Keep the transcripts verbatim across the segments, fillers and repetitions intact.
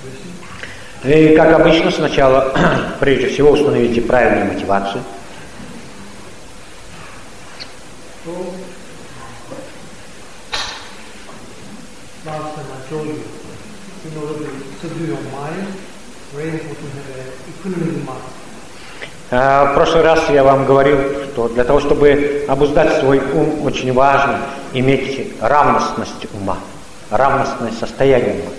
И, как обычно, сначала, прежде всего, установите правильную мотивацию. В прошлый раз я вам говорил, что для того, чтобы обуздать свой ум, очень важно иметь равностность ума, равностное состояние ума.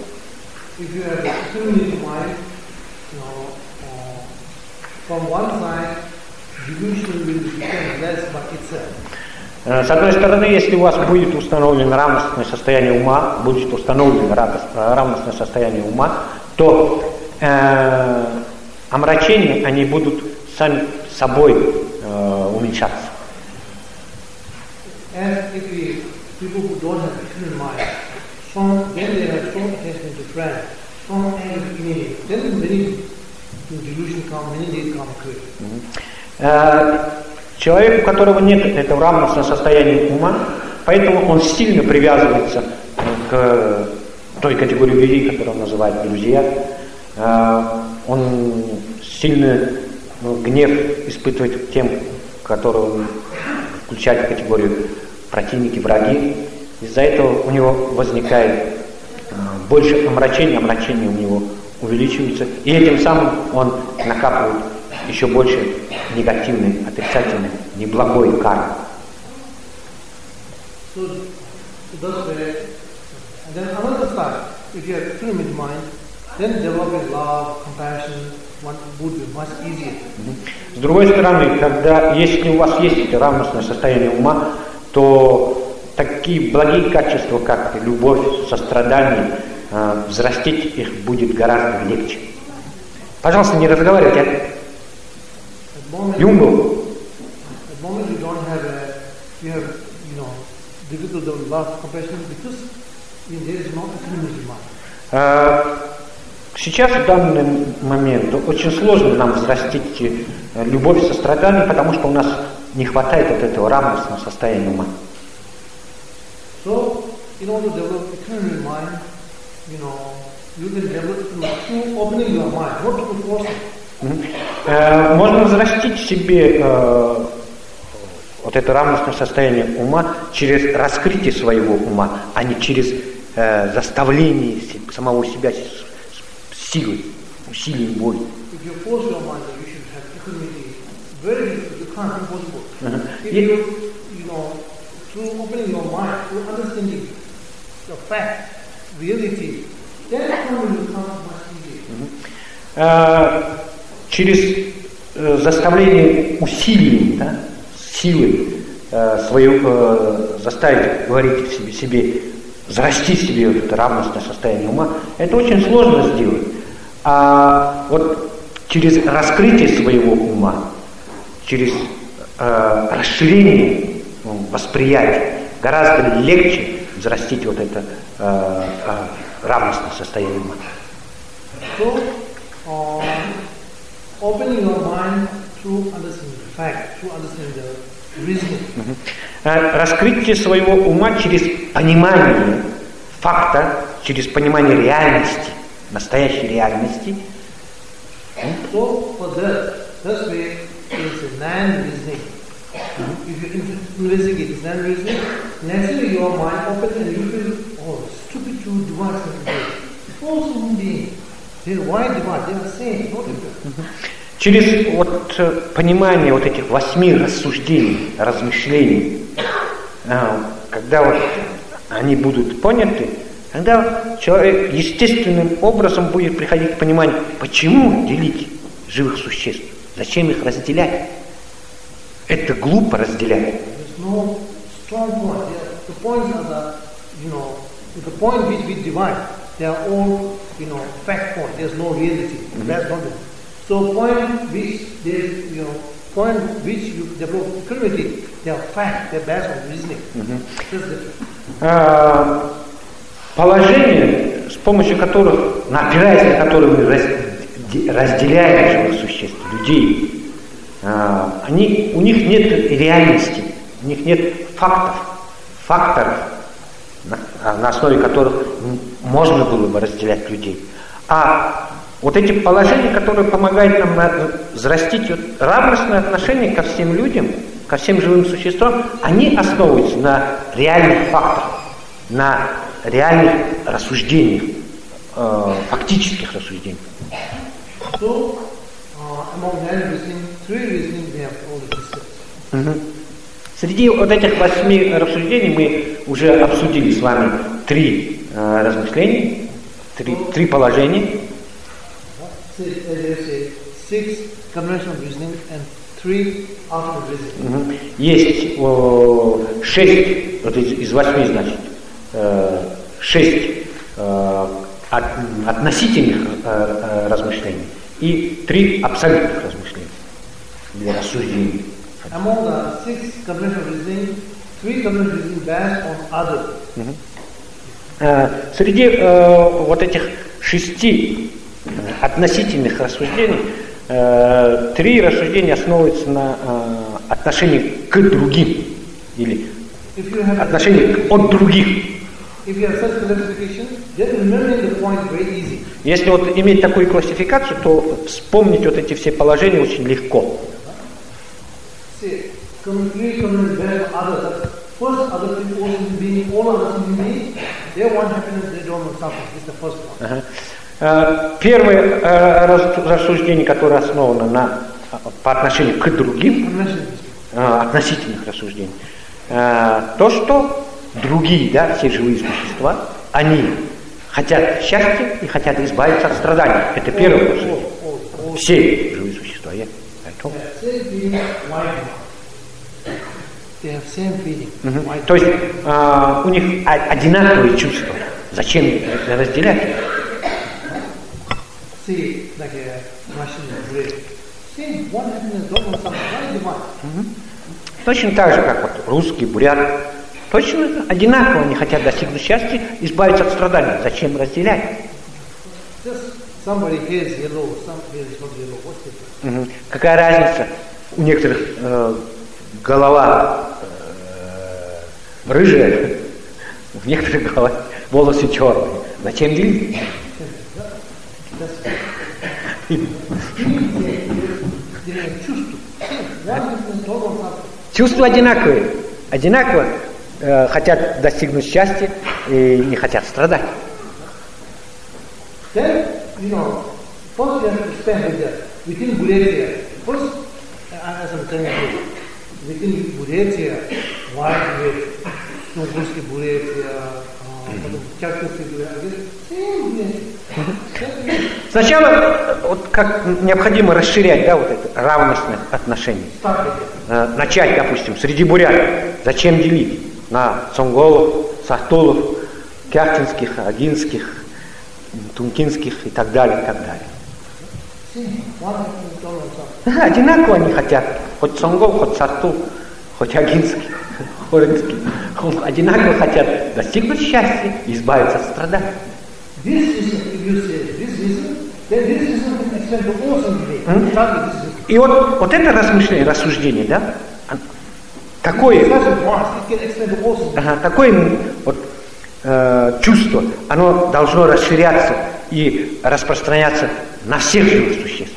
С одной стороны, если у вас будет установлено равностное состояние ума, будет установлено равностное состояние ума, то э, омрачения, они будут сами собой э, уменьшаться. Э, человек, у которого нет этого равностного состояния ума, поэтому он сильно привязывается к той категории людей, которую он называет друзья. Э, он сильно гнев испытывает тем, которого он включает в категорию противники, враги. Из-за этого у него возникает больше омрачения, омрачения у него увеличиваются, и этим самым он накапливает еще больше негативной, отрицательной, неблагой кармы. С другой стороны, когда если у вас есть это равностное состояние ума, то такие благие качества, как любовь, сострадание, э, взрастить их будет гораздо легче. Пожалуйста, не разговаривайте. Юнгу. Сейчас, в данный момент, очень сложно нам взрастить любовь и сострадание, потому что у нас не хватает от этого равностного состояния ума. So, in order to develop equanimity mind, you know, you can develop through opening your mind, not through forcing. Можно взрастить в себе э, вот это равностное состояние ума через раскрытие своего ума, а не через э, заставление самого себя силой, усилием воли. If you force your mind, you should have equanimity. Very difficult, you can't impossible. If you, you know, through opening your mind, through understanding the fact, reality, then equanimity will come much easier. Через э, заставление усилием, да, силой э, свою э, заставить говорить себе, себе, взрастить себе вот это равностное состояние ума, это очень сложно сделать. А вот через раскрытие своего ума, через э, расширение ну, восприятия гораздо легче взрастить вот это э, э, равностное состояние ума. So, uh, opening your mind through understanding the fact, through understanding the reasoning. Uh-huh. Раскрытие своего ума через понимание факта, через понимание реальности, настоящей реальности. So, for that, this way is a non-reasoning. Mm-hmm. If you investigate this non-reasoning, naturally your mind opens and you feel, oh, stupid to divide something. False human being. Why divide? They are saying, not different. Через вот понимание вот этих восьми рассуждений, размышлений, когда вот они будут поняты, тогда человек естественным образом будет приходить к пониманию, почему делить живых существ, зачем их разделять. Это глупо разделять. No strong point. The points are the, you know, the point which we divide. They are all, you know, fact point. There's no reality. Mm-hmm. That's not it. So point which there, you know, point which you develop equanimity, they are fact. They're based on reasoning. Mm-hmm. That's different. Uh, положения, с помощью которых, опираясь на которые мы разделяем живых существ, людей, uh, они, у них нет реальности, у них нет фактов, факторов, на, на основе которых можно было бы разделять людей. А вот эти положения, которые помогают нам взрастить вот равностное отношение ко всем людям, ко всем живым существам, они основываются на реальных фактах, на реальных рассуждениях, э, фактических рассуждениях. So, uh, among nine reasoning, three reasoning we have already discussed. Угу. Среди вот этих восьми рассуждений мы уже обсудили с вами три э, размышления, три, три положения. Six conventional reasoning and three alternate reasoning. Угу. Есть о, шесть, вот из, из восьми, значит, э, шесть э, от, относительных э, э, размышлений и три абсолютных размышления для рассуждений. Among the six conventional reasoning, three conventional reasoning based on other. Угу. Э, среди э, вот этих шести относительных рассуждений э, три рассуждения основываются на э, отношении к другим или отношении от других. Если вот иметь такую классификацию, то вспомнить вот эти все положения очень легко. Ага. Первое рассуждение, которое основано на, по отношению к другим, относительных рассуждений, то, что другие, да, все живые существа, они хотят счастья и хотят избавиться от страданий. Это первое рассуждение. Все живые существа. Угу. То есть э, у них одинаковые чувства. Зачем разделять? Угу. Точно так же, как вот русский, бурят. Точно одинаково они хотят достигнуть счастья, избавиться от страданий. Зачем разделять? Угу. Какая разница? У некоторых э, голова э, рыжая, у некоторых голова, волосы черные. Зачем делить? Чувства одинаковые. Одинаково э, хотят достигнуть счастья и не хотят страдать. Then, you know, first you have to spend with that. Within Buryatia, first, as I'm telling you, within Buryatia, wide Buryatia, Tunguski Buryatia, Чакчинский Буряtia, same Buryatia. Сначала, вот как необходимо расширять, да, вот это равностное отношение. Э, начать, допустим, среди бурят. Зачем делить на цонголов, сахтулов, кяхтинских, агинских, тункинских и так далее, и так далее. Одинаково они хотят. Хоть цонгол, хоть сахтул, хоть агинский, хоринский. Одинаково хотят достигнуть счастья и избавиться от страданий. И вот, вот это размышление, рассуждение, да? Такое, ага, такое вот, э, чувство, оно должно расширяться и распространяться на всех живых существ.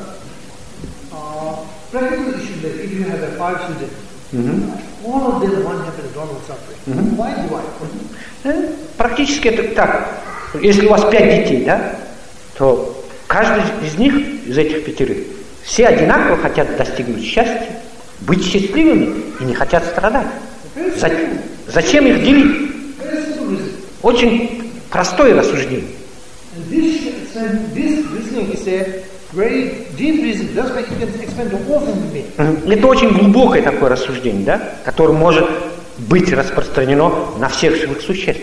Практически это так. Если у вас пять детей, да, то каждый из них, из этих пятерых, все одинаково хотят достигнуть счастья, быть счастливыми и не хотят страдать. Зачем их делить? Очень простое рассуждение. Это очень глубокое такое рассуждение, да, которое может быть распространено на всех живых существ.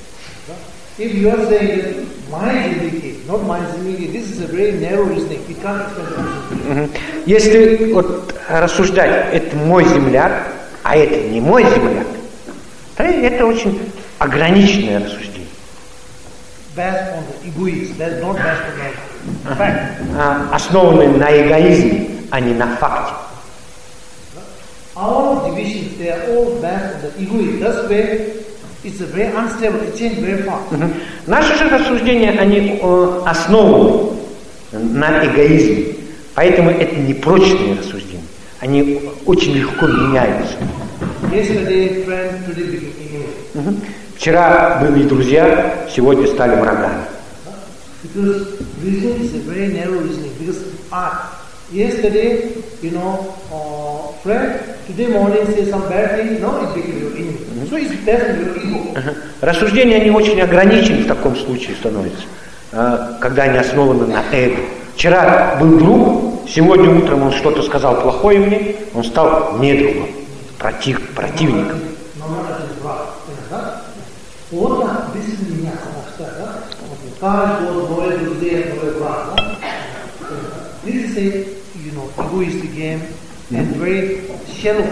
Если вот рассуждать, это мой земляк, а это не мой земляк, то это очень ограниченное рассуждение. Основанное на эгоизме, а не на факте. it's a very unstable, it changes very fast. Угу. Наши же рассуждения, они э, основаны на эгоизме. Поэтому это не прочные рассуждения. Они очень легко меняются. Yesterday, friend, today became enemy. Угу. Вчера были друзья, сегодня стали врагами. Because reasoning is a very narrow reasoning. Because I, yesterday, you know, uh, friend, today morning say some bad thing, no, it became your enemy. Mm-hmm. So it's based on your ego. Uh-huh. Рассуждения, они очень ограничены в таком случае становятся, когда они основаны на эго. Вчера был друг, сегодня утром он что-то сказал плохое мне, он стал недругом, против, противником. Вот без меня, да? Каждый новый друзей, новый брат. This is a, you know, egoistic game and very shallow.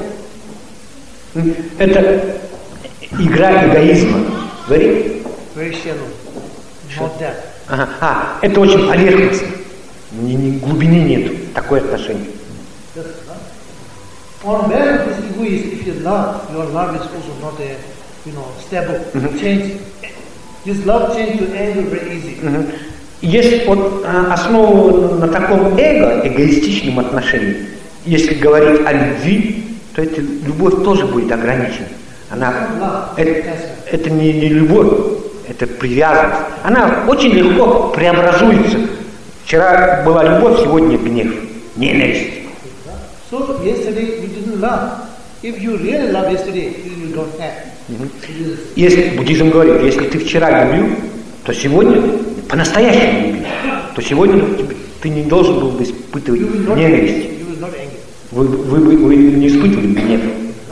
Это игра эгоизма. Very? Very shallow. Not that. Ага. А, это очень поверхностно. Ни, ни глубины нет. Такое отношение. Yes, on balance, this egoist, if you love, your love is also not a, you know, stable. Mm-hmm. Change. This love change to anger very easy. Mm-hmm. Если вот основу на таком эго, эгоистичном отношении, если говорить о любви, то эта любовь тоже будет ограничена. Она, это, это не, не любовь, это привязанность. Она очень легко преобразуется. Вчера была любовь, сегодня гнев, ненависть. So yesterday you didn't love. If you really love yesterday, you don't have. Если буддизм говорит, если ты вчера любил, то сегодня по-настоящему любил, то сегодня ты не должен был бы испытывать ненависть. Вы, вы, вы, вы не испытывали гнев.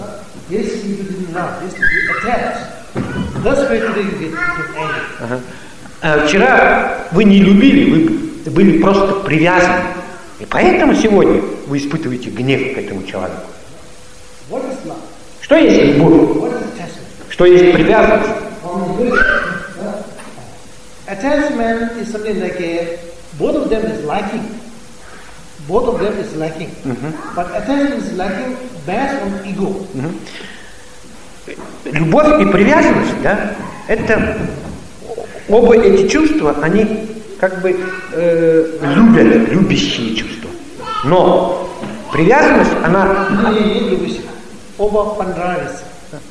Ага. А вчера вы не любили, вы были просто привязаны. И поэтому сегодня вы испытываете гнев к этому человеку. Что есть любовь? Что есть привязанность? Attachment is something like a, both of them is lacking. Both of them is lacking. Mm-hmm. But attachment is lacking based on ego. Mm-hmm. Любовь и привязанность, да, это оба эти чувства, они как бы э, любят, любящие чувства. Но привязанность, она... Оба понравились.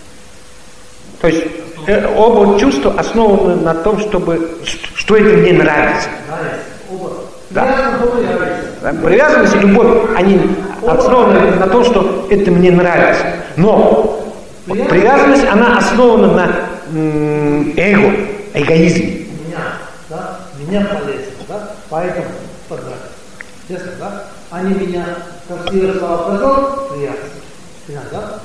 То есть э, оба чувства основаны на том, чтобы что это мне нравится. Да. Привязанность и любовь, они основаны на том, что это мне нравится. Но вот привязанность, она основана на м- эго, эгоизме. Меня, да, меня полезно, да, поэтому понравилось. Ясно, да? Они меня, как Сира сказал, сказал, приятно. Да?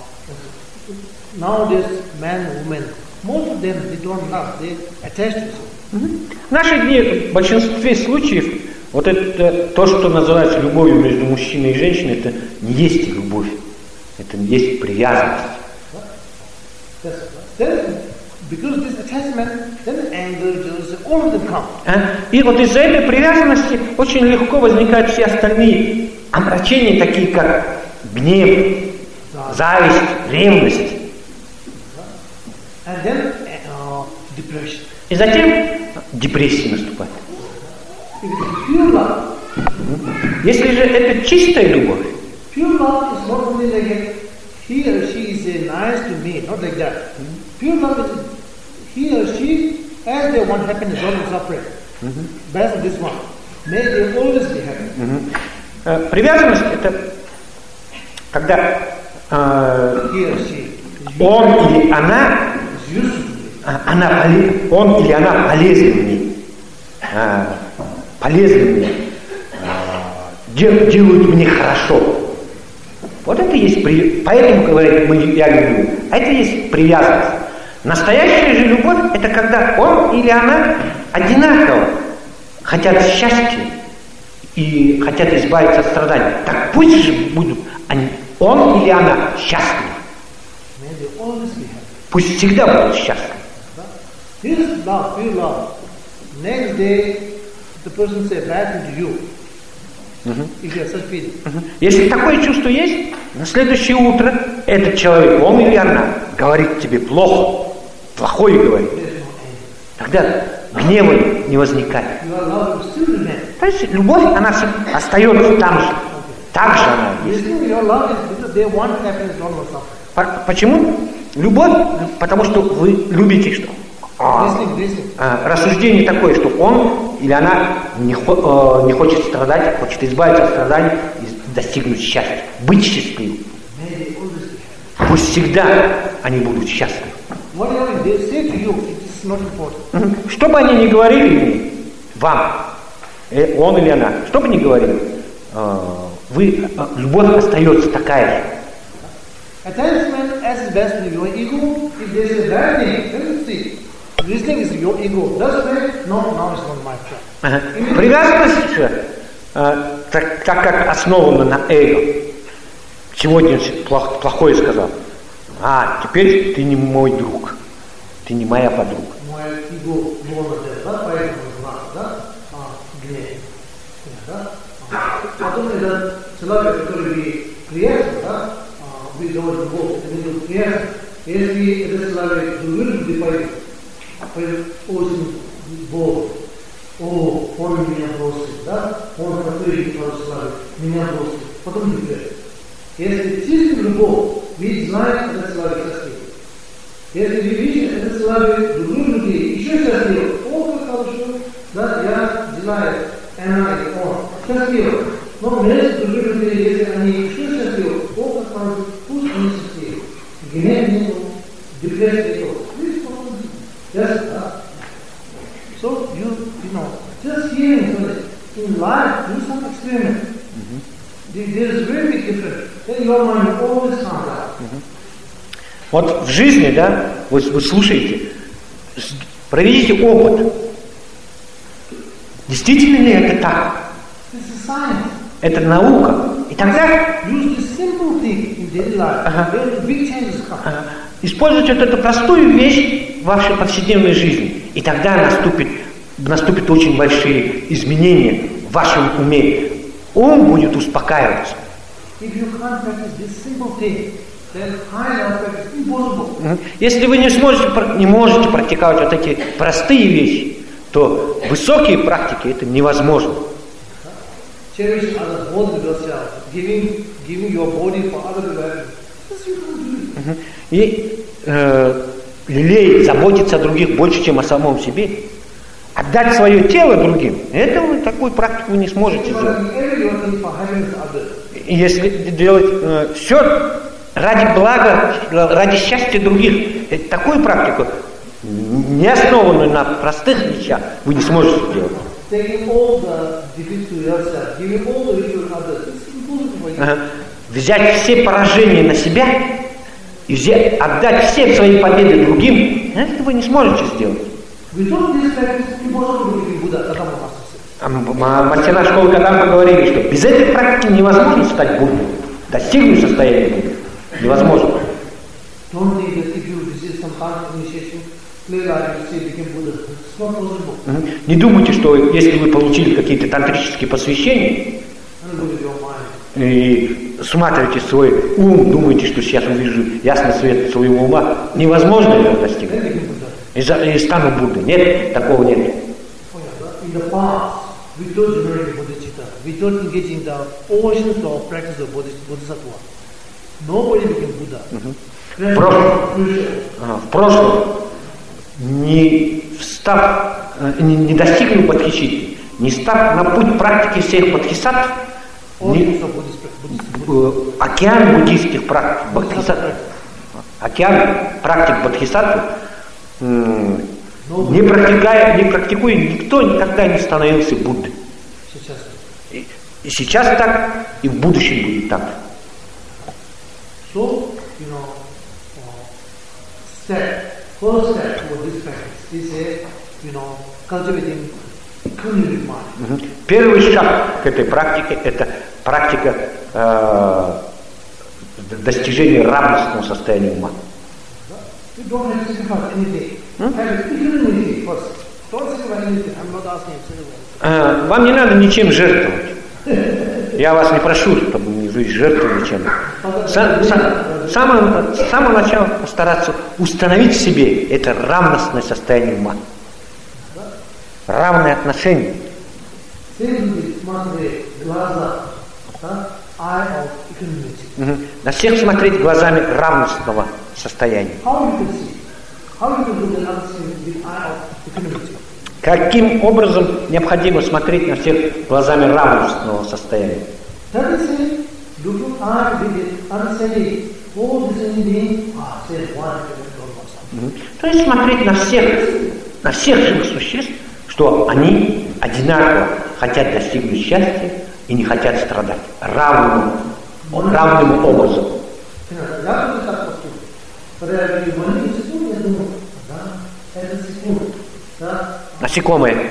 Nowadays, man, woman, most of them, they don't love, they attach to themselves. В наши дни в большинстве случаев вот это то, что называется любовью между мужчиной и женщиной, это не есть любовь, это есть привязанность. Yes, then, because this attachment, then anger, jealousy, all of them come. И вот из-за этой привязанности очень легко возникают все остальные омрачения, такие как гнев, зависть, ревность. And then, uh, depression. И затем депрессия наступает. Pure love. Если же это чистая любовь, pure love is not only like a, he or she is a nice to me, not like that. Pure love is he or she, as they want happiness, always suffering. Based on this one, may they always be happy. Привязанность это когда э, he or she, он или она, она он или она полезны мне, э, полезны мне, э, делают мне хорошо. Вот это есть, поэтому говорят, мы, я люблю. А это есть привязанность. Настоящая же любовь, это когда он или она одинаково хотят счастья и хотят избавиться от страданий. Так пусть же будут они, он или она счастливы. Пусть всегда будут счастливы. This love, pure love. Next day, the person say bad thing to you. Uh-huh. If you have such feeling. Uh-huh. Если такое чувство есть, на следующее утро этот человек, он или она, говорит тебе плохо. плохое говорить, тогда гнева не возникает. Your love will still remain. То есть любовь, она остается там же. Так же она есть. Listening, your love is because they want happiness, don't want suffering. По- Почему? Любовь, потому что вы любите что? А, Listening, listening. а, рассуждение такое, что он или она не, хо- э, не хочет страдать, хочет избавиться от страданий и достигнуть счастья, быть счастливым. May they always be happy. Пусть всегда они будут счастливы. Whatever they say to you, it is not important. Мгм. Что бы они ни говорили мне, вам, э, он или она, что бы ни говорили, э, вы, э, любовь остается такая же. Attachment as is best with your ego. If there is a bad thing, then you see. Listening is your ego. That's why, no, now it's not my turn. Ага. Привязанность же, э, так, так как основана на эго, сегодня плох- плохое сказал, а теперь ты не мой друг, ты не моя подруга. Мой эго было да, поэтому знак, да, а, гнев, да. А потом этот человек, который вы приехали, да, вы говорите, Бог, вы приехали, если этот человек другой люди пойдет, пойдет очень Бог, о, он меня бросил, да, он такой человек, меня бросил, потом не приехал. Если чистый любовь, вы знаете, этот человек счастлив. Если вы видите, этот человек других людей еще счастлив, о, как хорошо, да, я желаю, она и он счастлив. Но вместе других людей, если они еще счастливы, о, как хорошо, пусть они счастливы. Гнев нету, депрессия нету. Видите, yes, да. So you, you know, just hearing in life, do some experiment. There is very big difference. Then your mind always comes out. Вот в жизни, да, вы, вы слушаете, с- проведите опыт. Действительно ли это так? This is science. Это наука. И тогда Use this simple thing in daily life. Uh-huh. Then big changes come. а, используйте вот эту простую вещь в вашей повседневной жизни. И тогда наступит, наступят очень большие изменения в вашем уме. Ум будет успокаиваться. If you can't practice this simple thing, then high level practice is impossible. Мгм. Если вы не сможете, пр- не можете практиковать вот эти простые вещи, то высокие практики это невозможно. Cherish others more than yourself. Giving, giving your body for other people. This you can't do it. Мгм. И э, лелеять, заботиться о других больше, чем о самом себе, отдать свое тело другим, это вы, такую практику вы не сможете You сделать. are doing every your thing for happiness of others. И если делать все ради блага, ради счастья других, это такую практику, не основанную на простых вещах, вы не сможете сделать. Taking all the defeats to yourself, giving all the victory to others. It's impossible for you. Ага. Взять все поражения на себя и взять, отдать все свои победы другим, это вы не сможете сделать. Without this practice, it's impossible to be Buddha, Kadamba Master says. А м- м- Мастера школы Кадампа говорили, что без этой практики невозможно стать Буддой, достигнуть состояния Будды. Невозможно. Don't think that if you receive some kind of initiation, play like you say become Buddha. It's not possible. Мгм. Не думайте, что если вы получили какие-то тантрические посвящения, And look at your mind. и сматриваете свой ум, думаете, что сейчас увижу ясный свет своего ума, невозможно этого Then достигнуть. become Buddha. И, за- и стану Буддой. Нет, такого нет. Oh, yeah. In the past, without generating bodhicitta, without engaging in the oceans of practice of bodhis- bodhisattva, nobody became Buddha. That's Просто. crucial. Ага, в прошлом, не встав, э, не, не достигнув бодхичитты, не став на путь практики всех бодхисаттв, All не- types of Buddhist practice. Buddhist- э, океан буддийских практик бодхисаттв, океан практик бодхисаттв, м, не практикуя, не практикуя, никто никогда не становился Буддой. Сейчас. И, и сейчас так, и в будущем будет так. So, you know, uh, step, first step toward this practice is a, you know, cultivating equanimity mind. Мгм. Первый шаг к этой практике – это практика э, достижения равностного состояния ума. You don't have to sacrifice anything. Have equanimity first. Don't sacrifice anything. I'm not asking you to sacrifice. Э, Вам не надо ничем жертвовать. Я вас не прошу, чтобы вы жертвовали чем-то. С самого, с самого начала постараться установить в себе это равностное состояние ума, равное отношение. Угу. На всех смотреть глазами равностного состояния. Каким образом необходимо смотреть на всех глазами равностного состояния? То есть смотреть на всех, на всех живых существ, что они одинаково хотят достигнуть счастья и не хотят страдать. Равным, равным образом. Насекомые.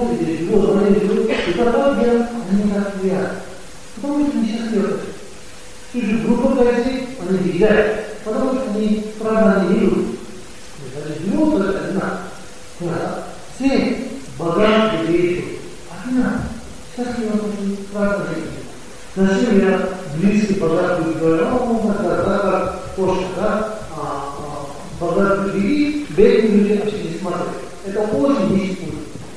Зачем я близкий богатый говорю, ну, да, кошка, да, богатые люди, бедные люди вообще не смотрят. Это очень низкий.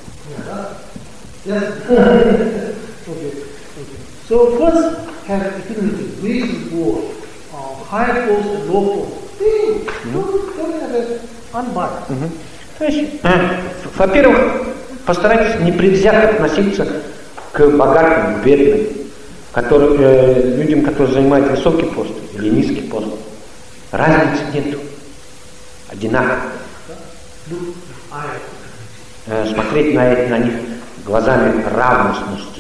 So first have equanimity, reason for uh, high force and low force. Don't, don't have an unbiased. То есть, во-первых, постарайтесь непредвзято относиться к богатым, к бедным, которые, э, людям, которые занимают высокий пост или низкий пост. Разницы нету. Одинаково. Э, смотреть на, на них глазами равностности.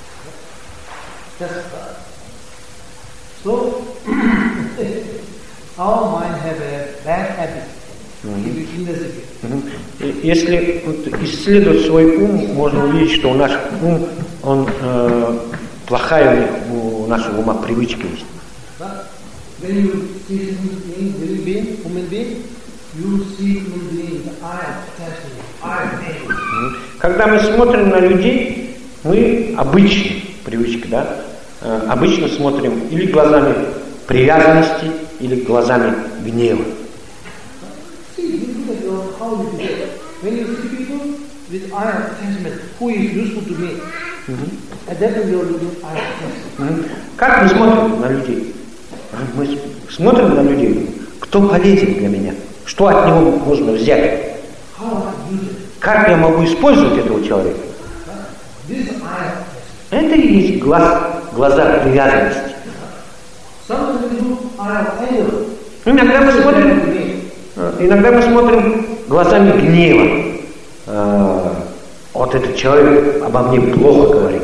So, our mind have a bad habit. Если исследовать свой ум, можно увидеть, что у нашего ум, он э, плохая у нашего ума привычка есть. Когда мы смотрим на людей, мы обычно, привычка, да, э, обычно смотрим или глазами привязанности, или глазами гнева. When you see people with eye of attachment, who is useful to me, mm-hmm. at that time you are looking eye of attachment. Mm-hmm. Как мы смотрим на людей? Мы смотрим на людей, кто полезен для меня, что от него можно взять. Как я могу использовать этого человека? Это и есть глаз, глаза привязанности. Иногда мы смотрим, иногда мы смотрим глазами гнева. Э, вот этот человек обо мне плохо говорит.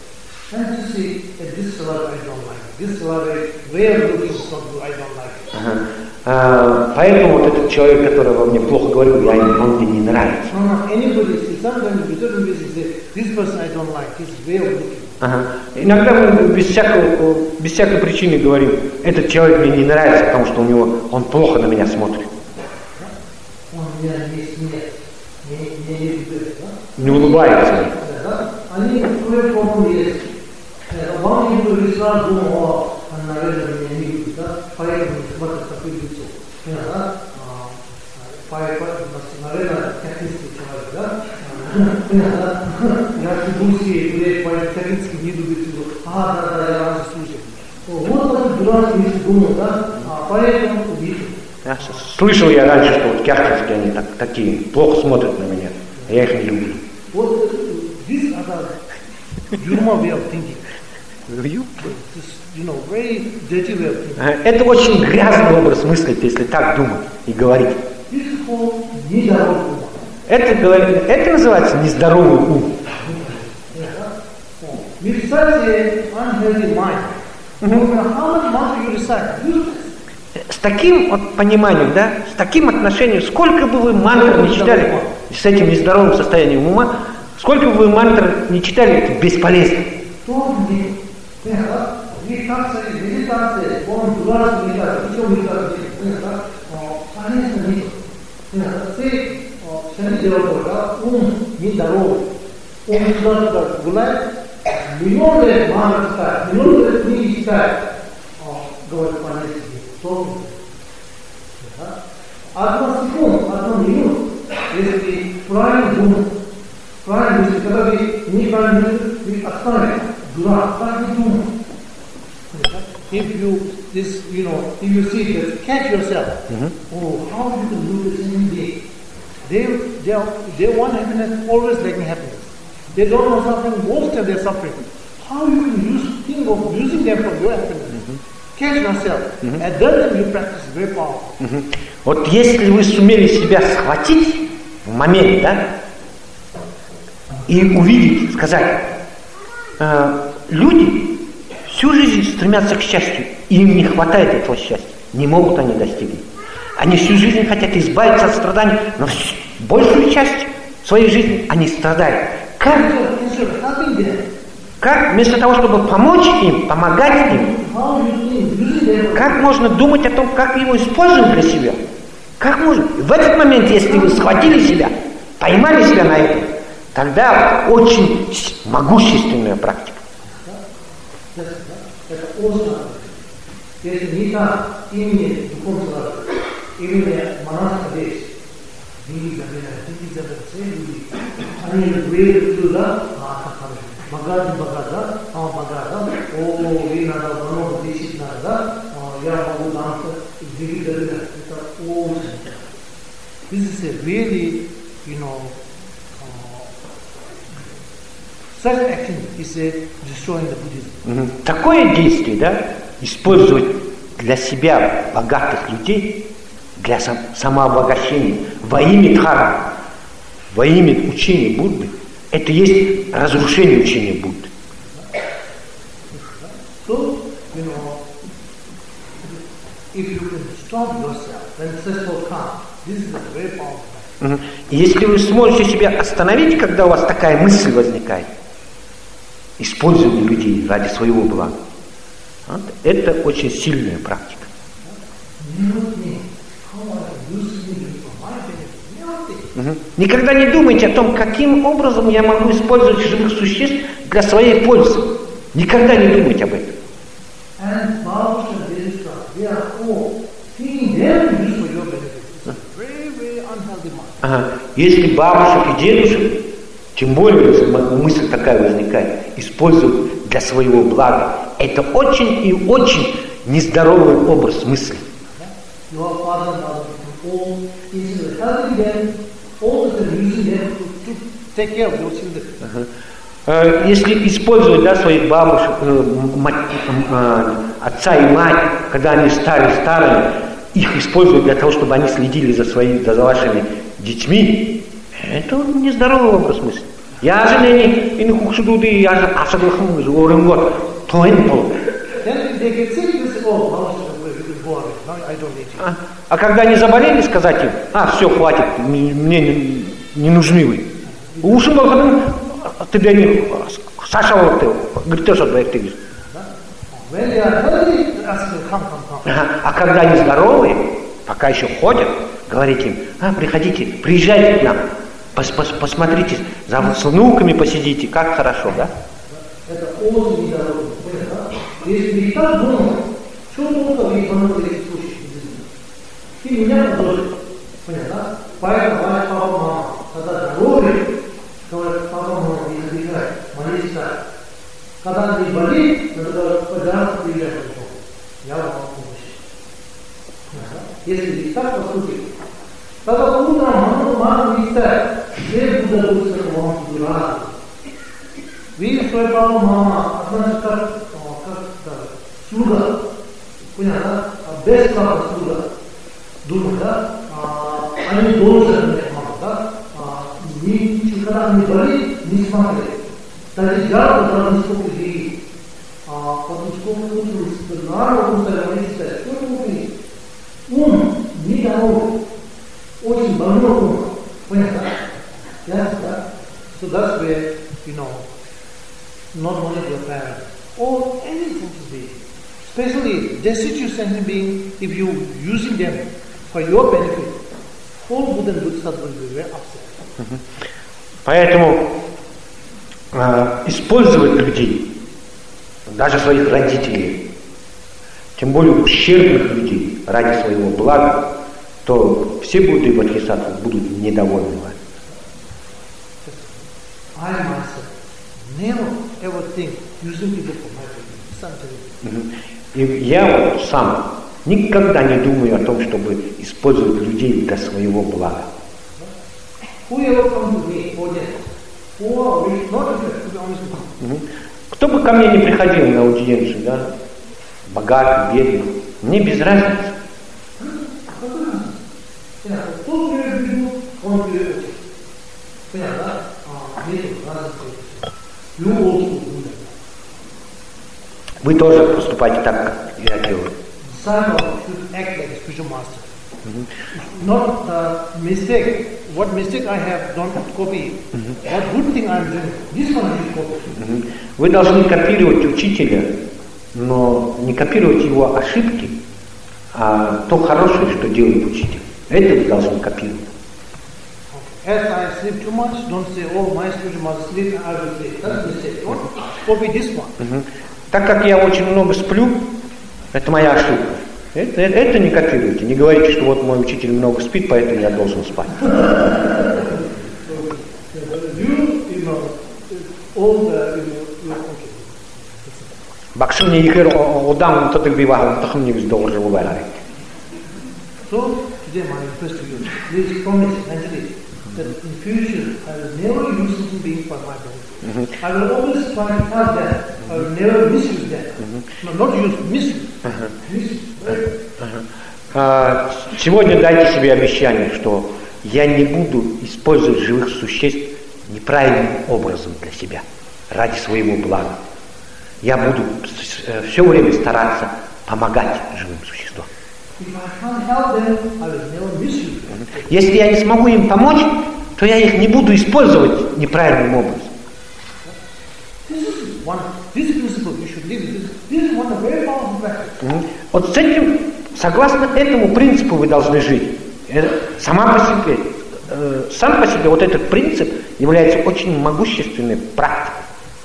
Ага. Э, поэтому вот этот человек, который обо мне плохо говорил, я, он мне не нравится. Ага. Иногда мы без, всякого, без всякой причины говорим, этот человек мне не нравится, потому что у него, он плохо на меня смотрит. Не улыбается. Они есть. Вам не повезло, думал, он, наверное, меня не любит, да? Поэтому не смотрит такое лицо. Да? Наверное, технический человек, да? Я тибульский, по-технически не любит его. А, да, да, я раньше слушал. Вот этот дурак не думал, да? Поэтому увидел. Я слышал я раньше, что вот кяхтинские, они так, такие, плохо смотрят на меня, а я их не люблю. Вот this other Jurma way of thinking. You? You know, very dirty way of thinking. Это очень грязный образ мысли, если так думать и говорить. This is called нездоровый ум. Это, это называется нездоровый ум. Recite unhealthy mind. No matter how much mantra you recite, с таким вот пониманием, да, с таким отношением, сколько бы вы мантр не читали, с этим нездоровым состоянием ума, сколько бы вы мантр не читали, это бесполезно. Ум нездоровый. Он туда гуляет, миллион лет мантр читает, миллион лет книги читает, говорит по-английски. одна секунда, одна минута, если правильно думать, правильно мысли, когда вы неправильно мысли, вы оставите, дурак, так не думать. If you, this, you know, if you see that, catch yourself, mm-hmm. oh, how you can do this in day? They, they, are, they want happiness, always lacking happiness. They don't know suffering, most of their suffering. How you can use, think of using them for your happiness? Mm-hmm. Catch yourself. Mm-hmm. And then you practice very powerful. Mm-hmm. Вот если вы сумели себя схватить в моменте, да, и увидеть, сказать, э, люди всю жизнь стремятся к счастью, и им не хватает этого счастья, не могут они достигнуть. Они всю жизнь хотят избавиться от страданий, но большую часть своей жизни они страдают. Как? Как вместо того, чтобы помочь им, помогать им, как можно думать о том, как его использовать для себя? Как можно? В этот момент, если вы схватили себя, поймали себя на этом, тогда очень могущественная практика. Это очень, если не так, именно духовного, именно монашества здесь, они говорили туда, богатый, богатый, а богатый, о, ей надо много тысяч надо, я могу там двигаться, это очень. This is a really, you know, such action is a destroying the Buddhism. Такое действие, да, использовать для себя богатых людей, для сам, самообогащения, во имя дхармы, во имя учения Будды, это есть разрушение учения Будды. So, you know, if you can stop yourself, then success will come. This is a very powerful. Если вы сможете себя остановить, когда у вас такая мысль возникает, использование людей ради своего блага, вот, это очень сильная практика. Угу. Никогда не думайте о том, каким образом я могу использовать живых существ для своей пользы. Никогда не думайте об этом. Ага. Если бабушек и дедушек, тем более, если мысль такая возникает, использовать для своего блага, это очень и очень нездоровый образ мысли. Ага. Если использовать, да, своих бабушек, мать, отца и мать, когда они стали старые, их использовать для того, чтобы они следили за своими, за вашими детьми, это нездоровый образ мысли. Я же не не хочу туда, я же асаглахм уже орем год, то не пол. А когда они заболели, сказать им, а все, хватит, мне не, не нужны вы. Ушим балхадым, тебе не Саша вот ты, говорит, ты что двоих ты видишь. А когда они здоровые, пока еще ходят, говорите им, а, приходите, приезжайте к нам, пос -пос посмотрите, за с внуками посидите, как хорошо, да? Это очень нездорово, понятно? Если не так думать, что много вы понадобились в случае? Ты меня тоже, понятно? Поэтому ваш папа, мама, когда здоровые, говорят, папа, мама, не забегай, молись так. Когда они болеют, надо говорить, пожалуйста, приезжай к Богу. Я вам помощь. Если не так поступить, тогда утром мама, мама не ставит. Все будут быть вам дурак. Видишь, свой папа, мама, значит, как, как слуга. Понятно? Бесплатно слуга. Думаю, да? Они должны мне помогать, да? Когда они болеют, не смотреть. Даже я тогда не сколько людей, а потом сколько учились, народ устали, молиться, сколько учились. Ум нездоровый, очень больной ум. Понятно? Ясно, да? So that's where, you know, not only your parents, or any sentient being, especially destitute sentient being, if you using them for your benefit, whole Buddha and Buddha will be very upset. Поэтому использовать людей, даже своих родителей, тем более ущербных людей ради своего блага, то все будды и бодхисаттвы будут недовольны вами. I myself never ever think using people for my benefit. И я вот сам никогда не думаю о том, чтобы использовать людей для своего блага. Whoever comes to me for this, or will not to be honest with you. Кто бы ко мне не приходил на аудиенцию, да, богатый, бедный, мне без разницы. Вы тоже поступайте так, как я делаю. Not the mistake. What mistake I have, don't copy. What good thing I'm doing, this one I copy. Вы должны копировать учителя, но не копировать его ошибки, а то хорошее, что делает учитель. Это вы должны копировать. As I sleep too much, don't say, oh, my student must sleep, I will sleep. That's mistake. Don't copy this one. Так как я очень много сплю, это моя ошибка. Это, это, это не копируйте. Не говорите, что вот мой учитель много спит, поэтому я должен спать. Бакшуни ихер одам то так бивал, то хм не вздор живой. So today my request to you, please promise mentally that in future I will never use something being for my benefit. I will always try to have that. I will never misuse that. No, not use, misuse. Misuse. Сегодня дайте себе обещание, что я не буду использовать живых существ неправильным образом для себя, ради своего блага. Я буду все время стараться помогать живым существам. Если я не смогу им помочь, то я их не буду использовать неправильным образом. Вот с этим, согласно этому принципу вы должны жить. Сама по себе, э, сам по себе вот этот принцип является очень могущественной практикой.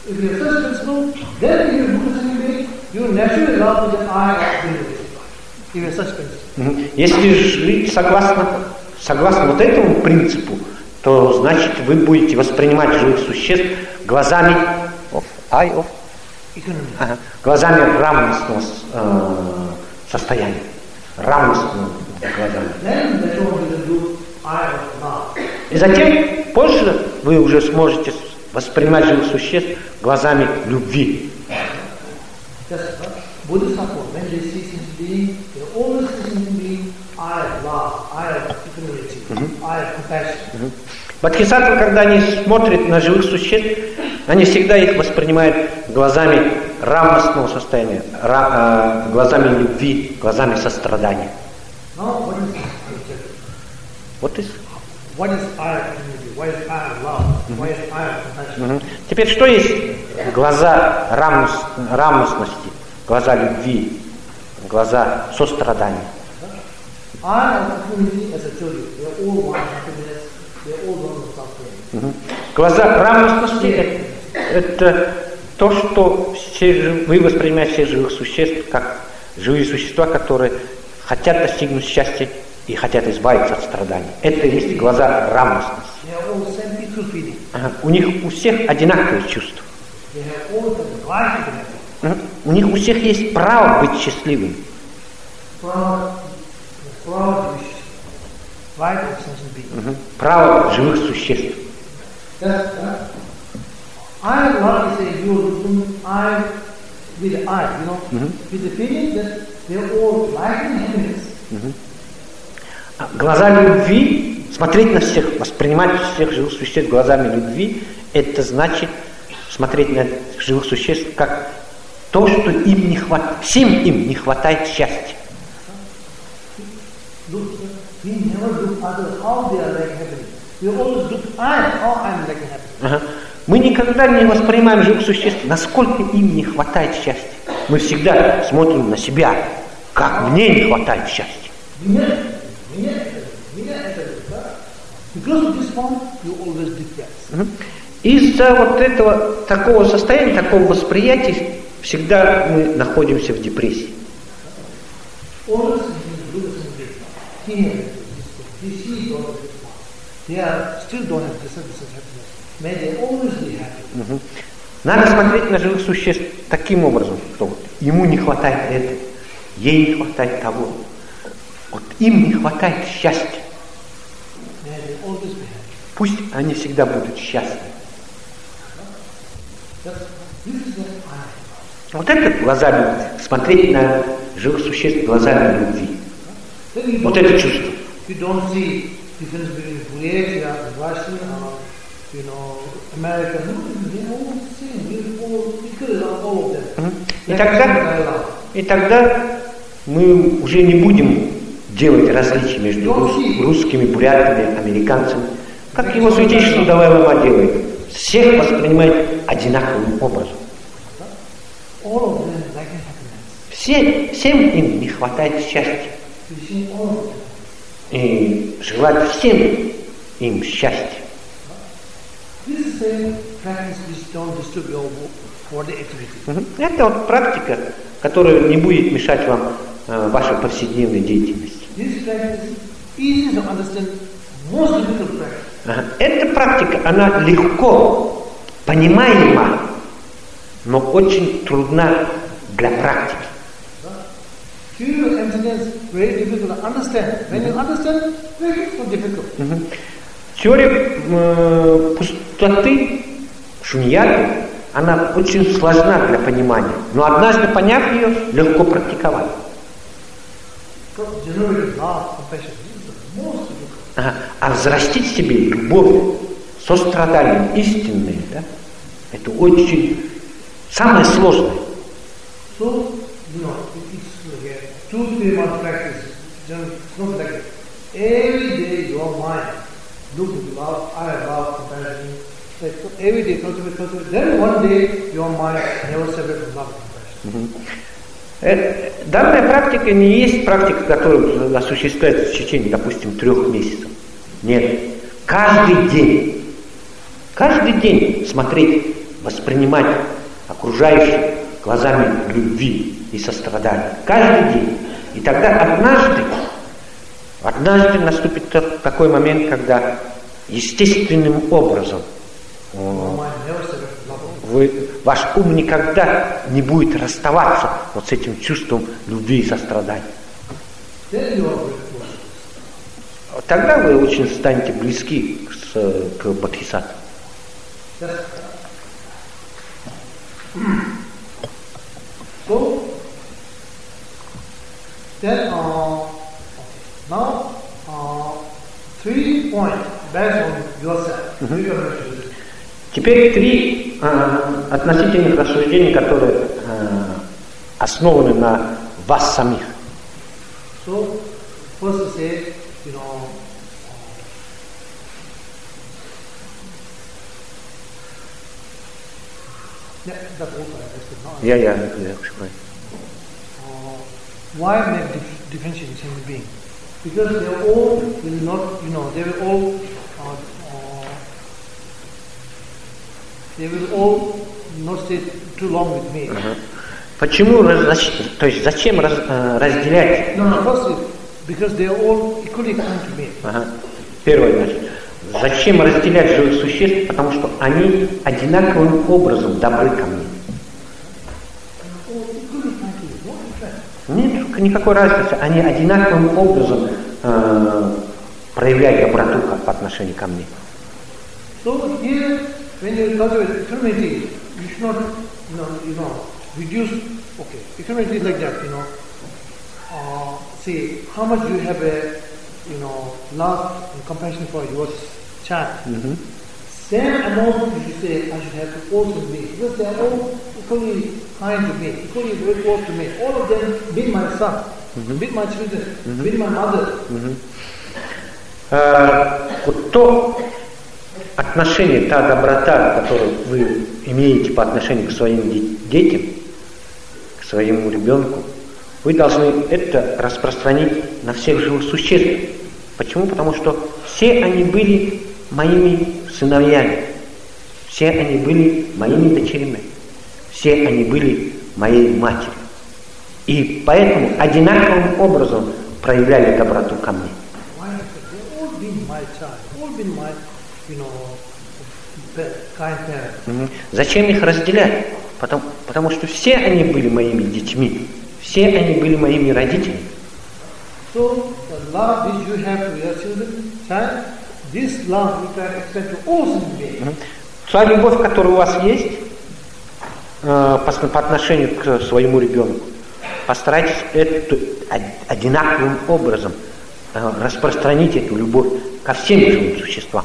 Если жить согласно, согласно вот этому принципу, то значит вы будете воспринимать живых существ глазами of, eye of, ага, глазами равностного э, состояния, равностного глазами. И затем позже вы уже сможете воспринимать живых существ глазами любви. Бодхисаттвы, когда они смотрят на живых существ, они всегда их воспринимают глазами равностного состояния, ра, э, глазами любви, глазами сострадания. Вот и. Теперь что есть глаза равность, равностности, глаза любви, глаза сострадания? Глаза равностности — это то, что все, вы воспринимаете всех живых существ как живые существа, которые хотят достигнуть счастья и хотят избавиться от страданий. Это и есть глаза равностности. Ага. У них у всех одинаковые чувства. Ага. У них у всех есть право быть счастливым. Угу. Право живых существ. Глаза любви, смотреть на всех, воспринимать всех живых существ глазами любви, это значит смотреть на живых существ как то, что им не хватает, всем им не хватает счастья. Ага. Мы никогда не воспринимаем живых существ, насколько им не хватает счастья. Мы всегда смотрим на себя, как мне не хватает счастья. Из-за вот этого такого состояния, такого восприятия, всегда мы находимся в депрессии. He sees God with one. They are still don't have this and this and happiness. May they always be happy. Угу. Надо смотреть на живых существ таким образом, что вот ему не хватает этого, ей не хватает того. Вот им не хватает счастья. May they always be happy. Пусть они всегда будут счастливы. This is the eye. Вот это глаза любви. Смотреть на живых существ глазами любви. Вот это чувство. You don't see difference between Croatia and Russian or, you know, America. No, they're all the same. We're all equal, all of them. И тогда, и тогда мы уже не будем делать различия между рус- русскими, бурятами, американцами. Как его святейшество Далай-лама делает. Всех воспринимает одинаковым образом. All of them lacking happiness. Все, всем им не хватает счастья. You see all of them. И желать всем им счастья. This is a practice which don't disturb your body activity. Это вот практика, которая не будет мешать вам э, вашей повседневной деятельности. This practice is easy to understand, most difficult practice. Ага. Эта практика, она легко понимаема, но очень трудна для практики. Pure emptiness, very difficult to understand. When you understand, very difficult. Угу. Теория э, пустоты, шуньяты, она очень сложна для понимания, но однажды поняв ее, легко практиковать. Ага. А взрастить в себе любовь, сострадание истинное, да, это очень самое сложное. So, you know, it's like a two, three month practice. It's not like every day your mind look at love, I love, compassion. Like, so every day, cultivate, cultivate. Then one day your mind never separate from love and compassion. Mm-hmm. Данная практика не есть практика, которая осуществляется в течение, допустим, трех месяцев. Нет. Каждый день, каждый день смотреть, воспринимать окружающих глазами любви и сострадания. Каждый день. И тогда однажды, однажды наступит такой момент, когда естественным образом вы, ваш ум никогда не будет расставаться вот с этим чувством любви и сострадания. Тогда вы очень станете близки к, к бодхисаттве. So, then uh, now uh, three points based on yourself. Mm-hmm. Теперь три э, относительных рассуждения, которые э, основаны на вас самих. So, first to say, you know, yeah, that's also understood now. Я, я, я, я. Why make dif- differentiation in human being? Because they all will not, you know, they will all, uh, uh, they will all not stay too long with me. Uh-huh. Почему, раз, то есть зачем раз, разделять? No, no, first, because they are all equally kind to me. Ага. Первое, значит, зачем разделять живых существ? Потому что они одинаковым образом добры ко мне. Нет никакой разницы, они одинаковым образом э, проявляют доброту по отношению ко мне. So here, when you cultivate equanimity, you should not, you know, you know, reduce. Okay, equanimity is like that, you know. Uh, see how much you have a, you know, love and compassion for your child. Mm-hmm. Same amount you should say I should have to also me, because they are all equally kind to me, equally very close to me. All of them, be my son, mm-hmm. be my children, mm-hmm. be my mother. Mm-hmm. Uh, вот то отношение, та доброта, которую вы имеете по отношению к своим детям, к своему ребенку, вы должны это распространить на всех живых существ. Почему? Потому что все они были моими сыновьями, все они были моими дочерями, все они были моей матерью. И поэтому одинаковым образом проявляли доброту ко мне. my child, all been my, you know, kind parents. Зачем их разделять? Потому, потому что все они были моими детьми, все они были моими родителями. So the love which you have to your children, child, this love you can extend to all human beings. Та любовь, которая у вас есть э, по, по отношению к своему ребенку, постарайтесь эту одинаковым образом э, распространить эту любовь ко всем живым существам.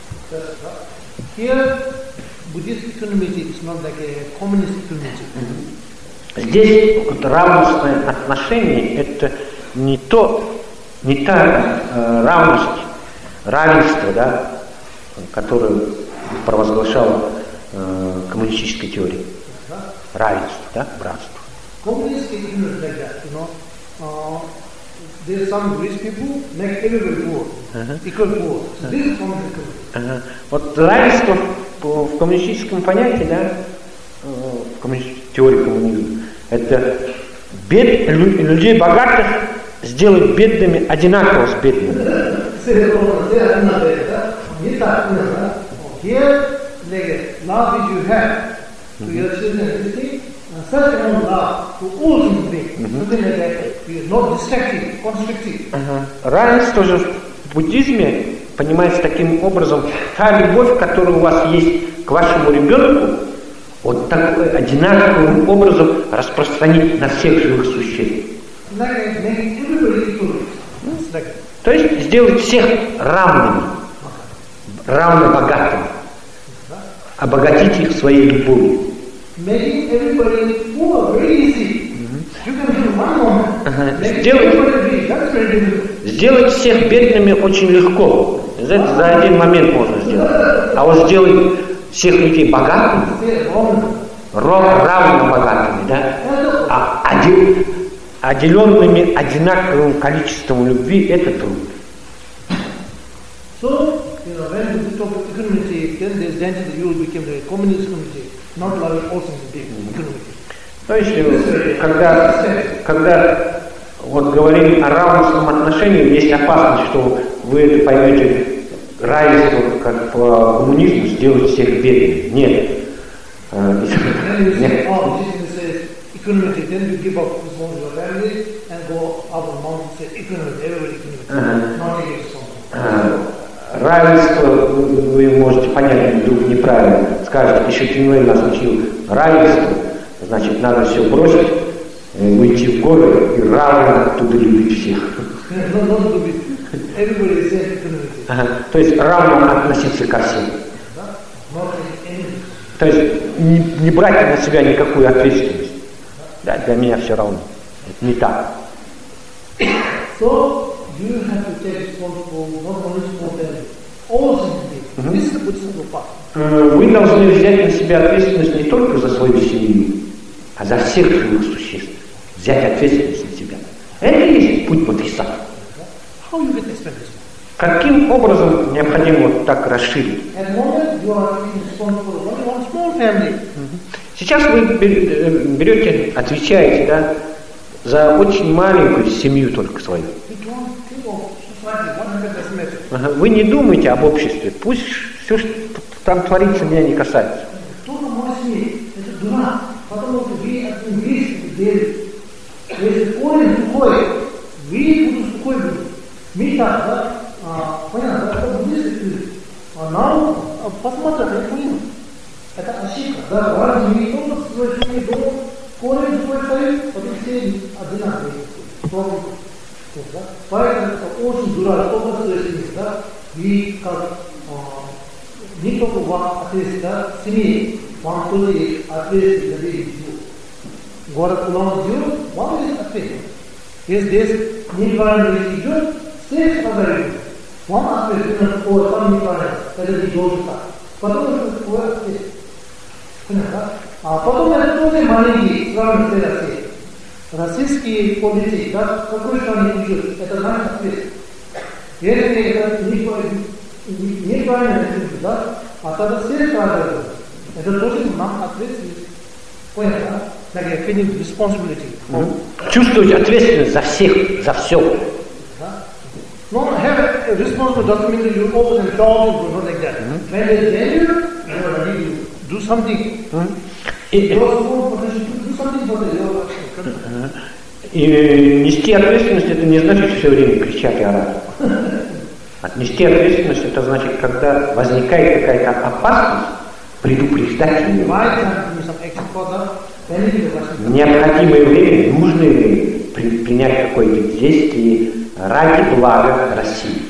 Here, Buddhist equanimity is not like a communist equanimity. Здесь вот, равностное отношение — это не то, не та э, равность, равенство, да, которое провозглашала э, коммунистическая теория. Равенство, да, братство. Communist ignorance like that, you know. Uh, there are some Buddhist people make everybody poor, uh-huh. equal poor. So this is communist ignorance. Uh-huh. Вот равенство в, в коммунистическом понятии, да, в коммунистической теории коммунизма, это бед, людей богатых сделать бедными одинаково с бедными. Here, like love which you have to your children and everything, such amount love to all human beings, something like that, is not destructive, constructive. Равенство же в буддизме понимается таким образом: та любовь, которая у вас есть к вашему ребенку, вот такой одинаковым образом распространить на всех живых существ. Like making everybody equal. Like То есть сделать всех равными, равно богатыми, обогатить их своей любовью. Making everybody poor very easy. You can do one moment. Make everybody rich. That's very difficult. Сделать всех бедными очень легко. Знаете, за один момент можно сделать. А вот сделать всех людей богатыми, равно богатыми, да, а один, отделенными одинаковым количеством любви, это трудно. So, you know, when you talk about equanimity, then there's danger that you will become a communist community, not loving all things big equanimity. То есть, когда, когда вот говорим о равностном отношении, есть опасность, что вы это поймете равенство, как по коммунизму, сделать всех бедными. Нет. Нет. Equanimity, then you give up your family and go up on mountain and say equanimity, everybody equanimity, not against someone. Равенство, вы, вы можете понять вдруг неправильно. Скажете, еще Тиньвэнь нас учил равенство, значит, надо все бросить, уйти в горы и равно оттуда любить всех. Ага. То есть равно относиться ко всем. То есть не, не брать на себя никакую ответственность. Да, для меня все равно. Это не так. So, you have to take responsibility not only for them, all human beings. This is the Buddhist path. Вы должны взять на себя ответственность не только за свою семью, а за всех живых существ. Взять ответственность на себя. Это и есть путь бодхисаттвы. How you get this benefit? Каким образом необходимо вот так расширить? At the moment you are responsible for only one small family. Сейчас вы берете, отвечаете, да, за очень маленькую семью только свою. Вы не думаете об обществе, пусть все, что там творится, меня не касается. Только моя семья, это дурак, потому что вы от еврейских делаете. Если корень сухой, вы будут сухой будут. Мы так, да, понятно, это буддисты люди. А нам, посмотрим, я понимаю. Это ошибка, да, важно не только в своей семье дома, корень сухой стоит, потом все одинаковые. Поэтому это очень дурак, только в своей семье, да, и как не только вам ответственность, да, семье, вам тоже есть ответственность за весь дел. Город Улан-Удэ, вам есть ответственность. Если здесь неправильно идет, всех подарит. Вам ответственность, ой, там неправильно, это не должен так. Потому что такое ответственность. Понятно? А потом это тоже маленький, сравнительно с Россией. Российские политики, да, в какой стране идет, это наша ответственность. Если это неправильно, да, а тогда все страдают. Это тоже нам ответственность. Понятно? Like a feeling of responsibility. Чувствовать ответственность за всех, за все. No, have responsible doesn't mean that you open and talk and not like that. Mm-hmm. When they tell you, you are ready to do something. Mm-hmm. Your own potential to do something for the your uh-huh. И нести ответственность, это не значит все время кричать и орать. Нести ответственность, это значит, когда возникает какая-то опасность, предупреждать ее. В необходимое время, нужное время принять какое-то действие ради блага России.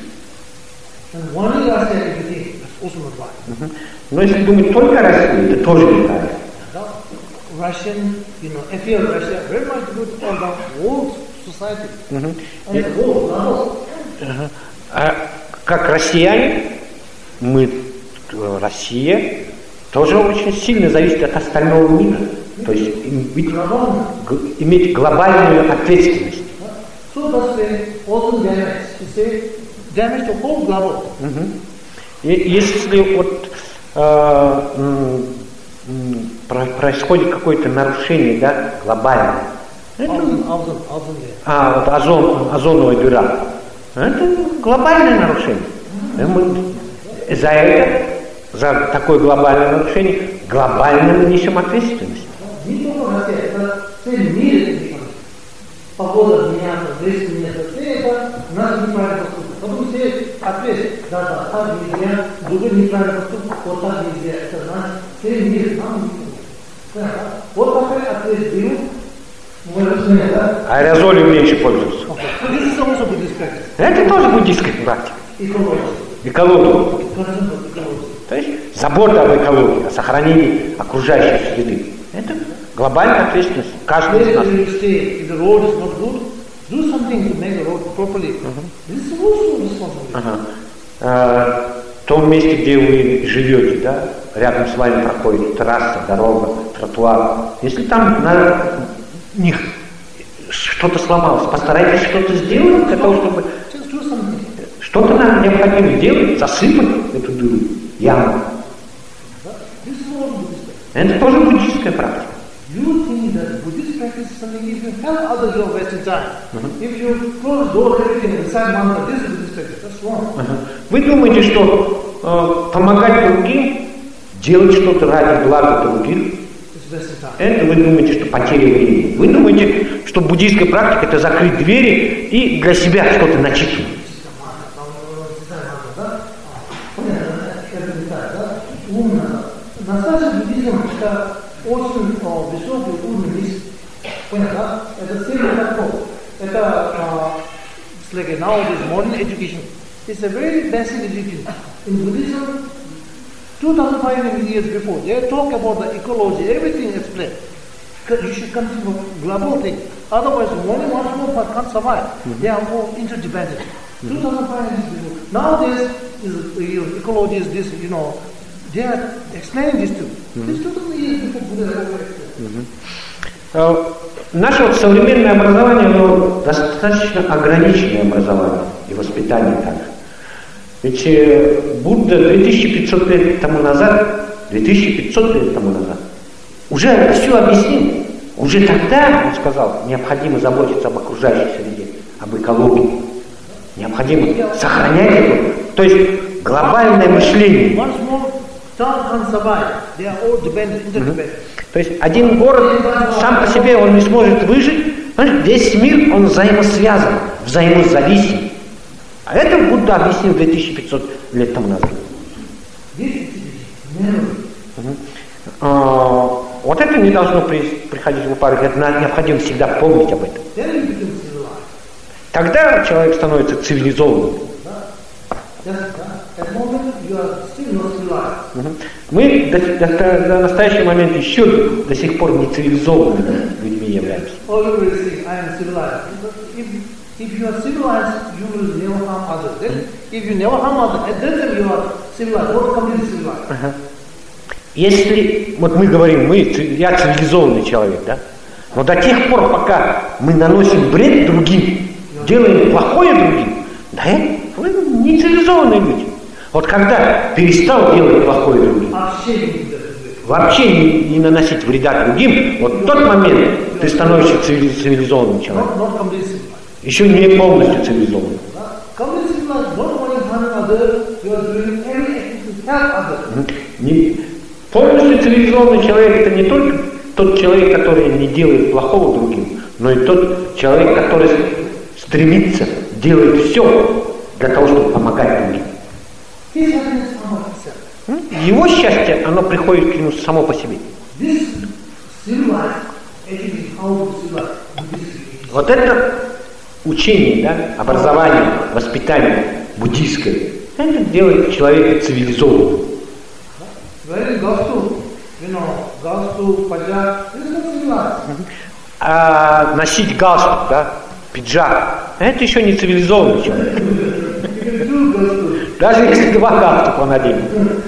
Uh-huh. Но если думать только о России, это тоже неправильно. Russian, you know, affair Russia very much good for the whole society. Uh-huh. And the whole level. Uh-huh. А как россияне, мы, Россия, тоже очень сильно зависит от остального мира. То есть иметь, иметь глобальную ответственность. So that's the also damage. It's a damage to whole global. Uh-huh. И если вот э, м, происходит какое-то нарушение, да, глобальное. Это, озон, озон, озон, а, вот озон, озоновая дыра. Это глобальное нарушение. Мы за это, за такое глобальное нарушение, глобально несем ответственность. Не только Россия, это целый мир. Погода меняется, здесь меняется. Все это наш неправильный поступок. Потом все ответят, да, да, так нельзя, другой неправильный поступок, вот так нельзя. Это наш целый мир, нам не нужно. Вот такой ответ берут, мы разумеем, да? Аэрозолью меньше пользуются. Это тоже буддийская практика. Экология. То есть забота об экологии, о сохранении окружающей среды. Это глобальная ответственность каждого из нас. Ага. А, в том месте, где вы живете, да, рядом с вами проходит трасса, дорога, тротуар. Если там на них что-то сломалось, постарайтесь что-то сделать для того, чтобы что-то нам необходимо делать, засыпать эту дыру, яму. Это тоже буддийская практика. You think that Buddhist practice is something if you help others you are wasting time. Uh-huh. If you close door everything inside mantra, this is Buddhist practice. That's wrong. Uh-huh. Вы думаете, что э, помогать другим, делать что-то ради блага других, это вы думаете, что потеря времени. Вы думаете, что буддийская практика это закрыть двери и для себя что-то начитывать. Настоящий буддизм это очень высокий уровень. Понятно? Это целый подход. Это like nowadays modern education. It's a very basic education. In Buddhism, two thousand five hundred years before, they talk about the ecology, everything explained. You should consider global thing. Otherwise, one and one small can't survive. Mm-hmm. They are all interdependent. Mm-hmm. two thousand five hundred years before. Nowadays, is, you know, ecology is this, you know, they are explaining this too. Mm-hmm. This two thousand years before Buddha explained. Mm-hmm. Наше вот современное образование, оно достаточно ограниченное образование и воспитание также. Ведь Будда две тысячи пятьсот лет тому назад, две тысячи пятьсот лет тому назад, уже все объяснил. Уже тогда он сказал, необходимо заботиться об окружающей среде, об экологии. Необходимо сохранять это. То есть глобальное мышление. Mm-hmm. То есть один город сам по себе он не сможет выжить, весь мир он взаимосвязан, взаимозависим. А это Будда объяснил две тысячи пятьсот лет тому назад. Mm-hmm. А, вот это не должно при, приходить в упадок, это необходимо всегда помнить об этом. Тогда человек становится цивилизованным. Мы до, до, до настоящего момента еще до сих пор не цивилизованными людьми являемся. Если, вот мы говорим, мы, я цивилизованный человек, да? Но до тех пор, пока мы наносим вред другим, делаем плохое другим, да, вы не цивилизованные люди. Вот когда перестал делать плохое другим, вообще не, не наносить вреда другим, вот в тот момент ты становишься цивилизованным человеком. Еще не полностью цивилизованным. цивилизованный человек это не только тот человек, который не делает плохого другим, но и тот человек, который стремится, делает все для того, чтобы помогать другим. Его счастье, оно приходит к нему само по себе. Вот это учение, да, образование, воспитание буддийское, это делает человека цивилизованным. А носить галстук, да, пиджак, это еще не цивилизованный человек. Даже если два галстука наденет.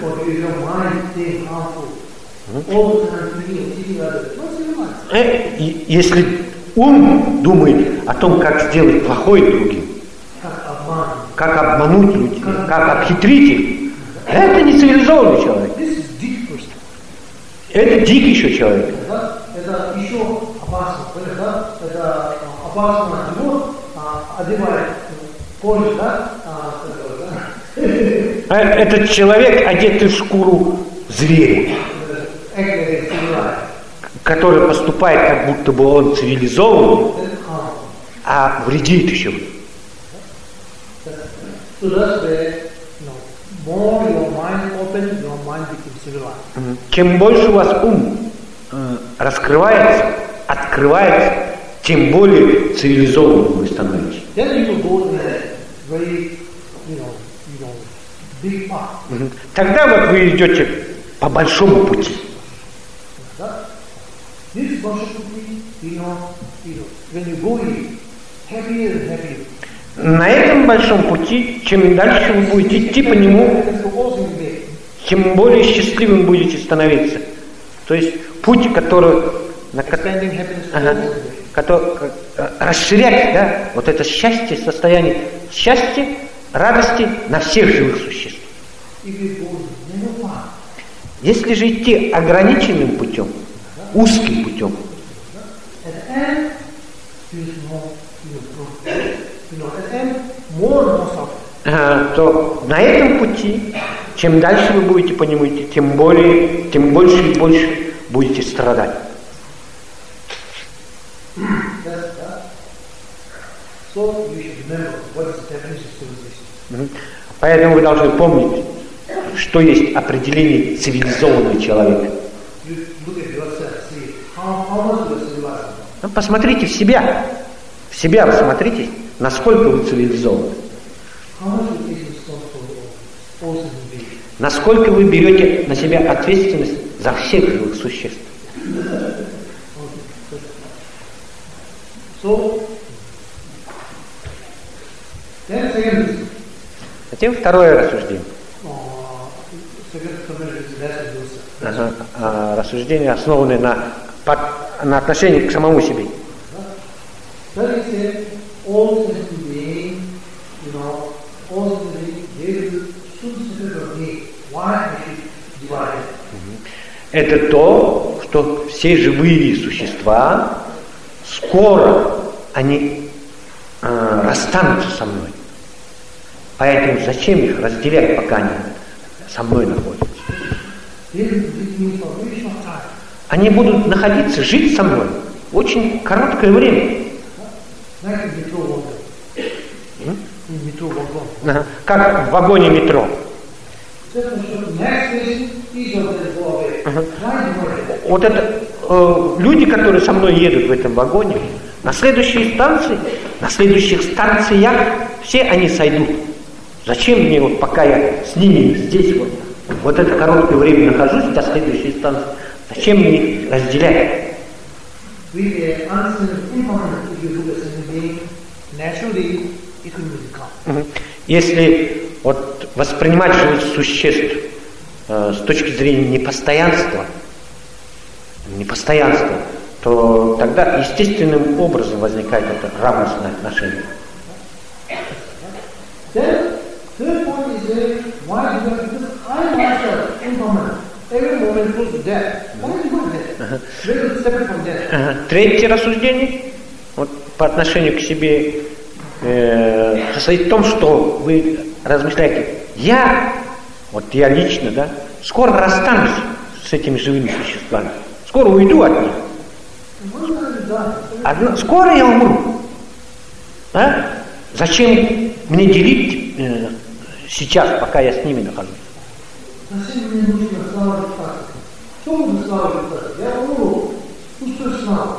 Если ум думает о том, как сделать плохое другим, как обмануть людей, как обхитрить их, это не цивилизованный человек. Это дикий еще человек. Это еще опасно, да? Это опасно его одевает кожу, да? Этот человек, одетый в шкуру зверя, который поступает, как будто бы он цивилизованный, а вредит еще. Чем больше у вас ум э, раскрывается, открывается, тем более цивилизованным вы становитесь. Тогда вот вы идете по большому пути. На этом большом пути, чем дальше вы будете идти по нему, тем более счастливым будете становиться. То есть путь, который, на, ага, который расширять, да, вот это счастье, состояние счастья, радости на всех живых существ. Если же идти ограниченным путем, узким путем, то на этом пути, чем дальше вы будете по нему идти, тем более, тем больше и больше будете страдать. Поэтому вы должны помнить, что есть определение цивилизованного человека. Ну, посмотрите в себя. В себя посмотрите, насколько вы цивилизованы. Насколько вы берете на себя ответственность за всех живых существ. Затем второе рассуждение. Ага. А, рассуждение, основанное на, на отношении к самому себе. Это то, что все живые существа скоро они э, расстанутся со мной. Поэтому зачем их разделять, пока они со мной находятся? Они будут находиться, жить со мной очень короткое время. Ага. Как в вагоне метро. Ага. Вот это э, люди, которые со мной едут в этом вагоне, на следующей станции, на следующих станциях все они сойдут. Зачем мне, вот пока я с ними здесь вот, вот это короткое время нахожусь до следующей станции, зачем мне их разделять? Если вот воспринимать живых существ э, с точки зрения непостоянства, непостоянства, то тогда естественным образом возникает это равностное отношение. Третье рассуждение вот, по отношению к себе э, состоит в том, что вы размышляете, я, вот я лично, да, скоро расстанусь с этими живыми существами. Скоро уйду от них. Одно, скоро я умру. А? Зачем мне делить э, сейчас, пока я с ними нахожусь? Зачем мне нужно слава Богу? Что нужно слава Богу? Я умру. Пустой слава.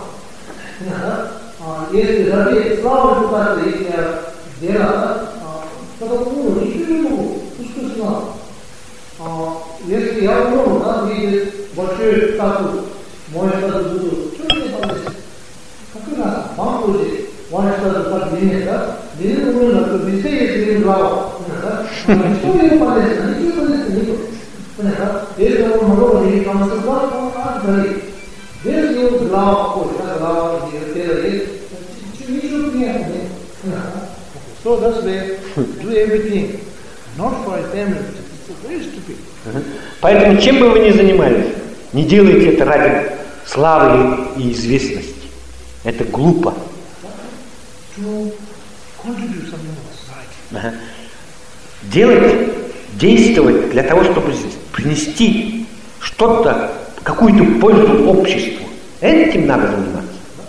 Если ради славы Бога, если я делал, тогда умру, ничего не могу. Пустой слава. Если я умру, да, видит большой статус, мой статус буду, что мне полезно? Какой раз? Вам будет, мой статус как длинный, да? Длинный умру, то везде есть длинный глава. Что ему полезно? Ничего полезно не будет. Понятно? Если он много денег вам создал, то он как говорит. Если его глава какой, да, глава, тело есть, ничего нет. Понятно? So that's why do everything, not for a family. It's very stupid. Поэтому чем бы вы ни занимались, не делайте это ради славы и известности. Это глупо. Ага. Делать, действовать для того, чтобы принести что-то, какую-то пользу обществу. Этим надо заниматься.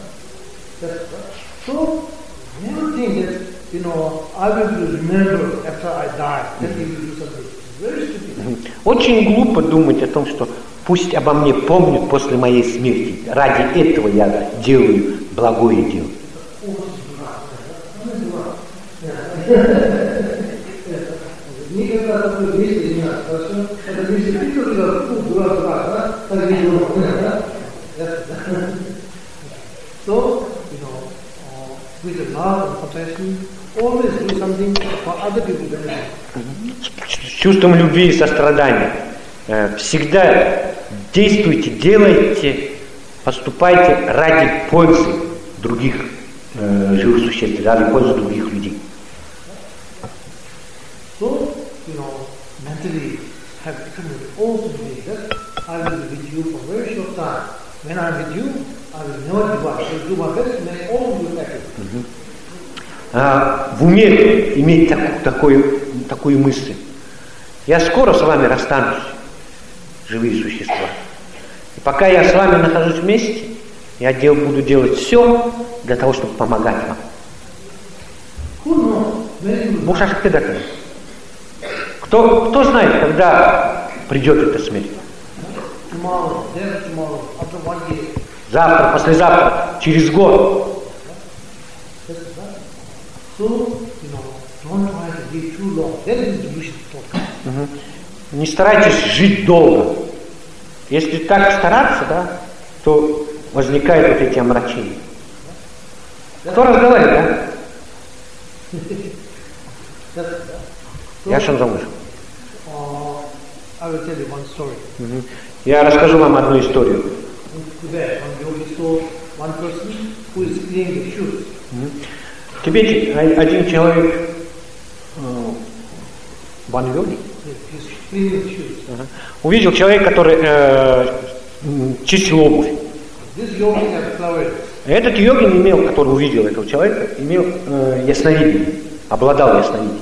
Очень глупо думать о том, что пусть обо мне помнят после моей смерти. Ради этого я делаю благое дело. Никогда такое действие не надо, хорошо? Это если ты тоже дурак, дурак, да? Так не думал, да? So, you know, uh, with love and compassion, always do something for other people benefit. С чувством любви и сострадания. Всегда действуйте, делайте, поступайте ради пользы других э, живых существ, ради пользы других людей. So, you know, mentally have committed also believe that I will be with you for a very short time. When I am with you, I will never depart. I will do my best to make all of you happy. Uh-huh. А, в уме иметь так, такую, такую мысль. Я скоро с вами расстанусь, живые существа. И пока я с вами нахожусь вместе, я дел, буду делать все для того, чтобы помогать вам. Кто, кто знает, когда придет эта смерть? Завтра, послезавтра, через год. Угу. Не старайтесь жить долго. Если так стараться, да, то возникают вот эти омрачения. Кто разговаривает, да? Я Шанзамыш. Угу. Я расскажу вам одну историю. В Тибете один человек, Ван-йоги, ага, увидел человека, который э, чистил обувь. Этот йогин имел, который увидел этого человека, имел э, ясновидение, обладал ясновидением.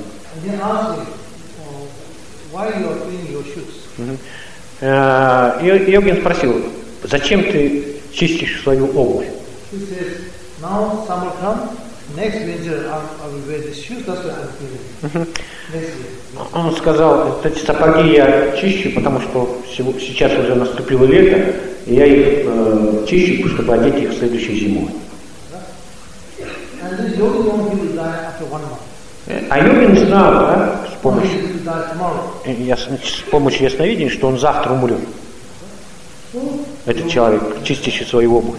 Угу. Э, йогин спросил, зачем ты чистишь свою обувь? Next winter I will wear these shoes, that's what I'm feeling. Он сказал, эти сапоги я чищу, потому что сейчас уже наступило лето, и я их э, чищу, чтобы одеть их следующей зимой. А йогин знал, да, с помощью, я, с помощью ясновидения, что он завтра умрет. Этот человек, чистящий свою обувь.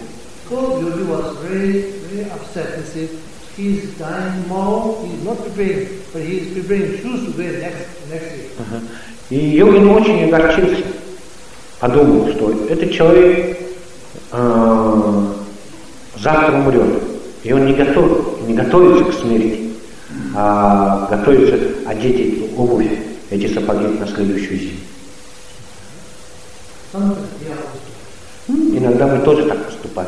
He is dying tomorrow. He is not preparing, but he is preparing shoes to wear next next year. Uh-huh. И йогин очень огорчился, подумал, что этот человек э, завтра умрет, и он не готов, не готовится к смерти, а готовится одеть эту обувь, эти сапоги на следующую зиму. Иногда мы тоже так поступаем.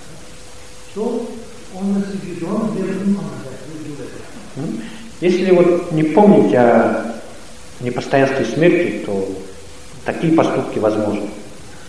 Если вот не помнить о непостоянстве смерти, то такие поступки возможны.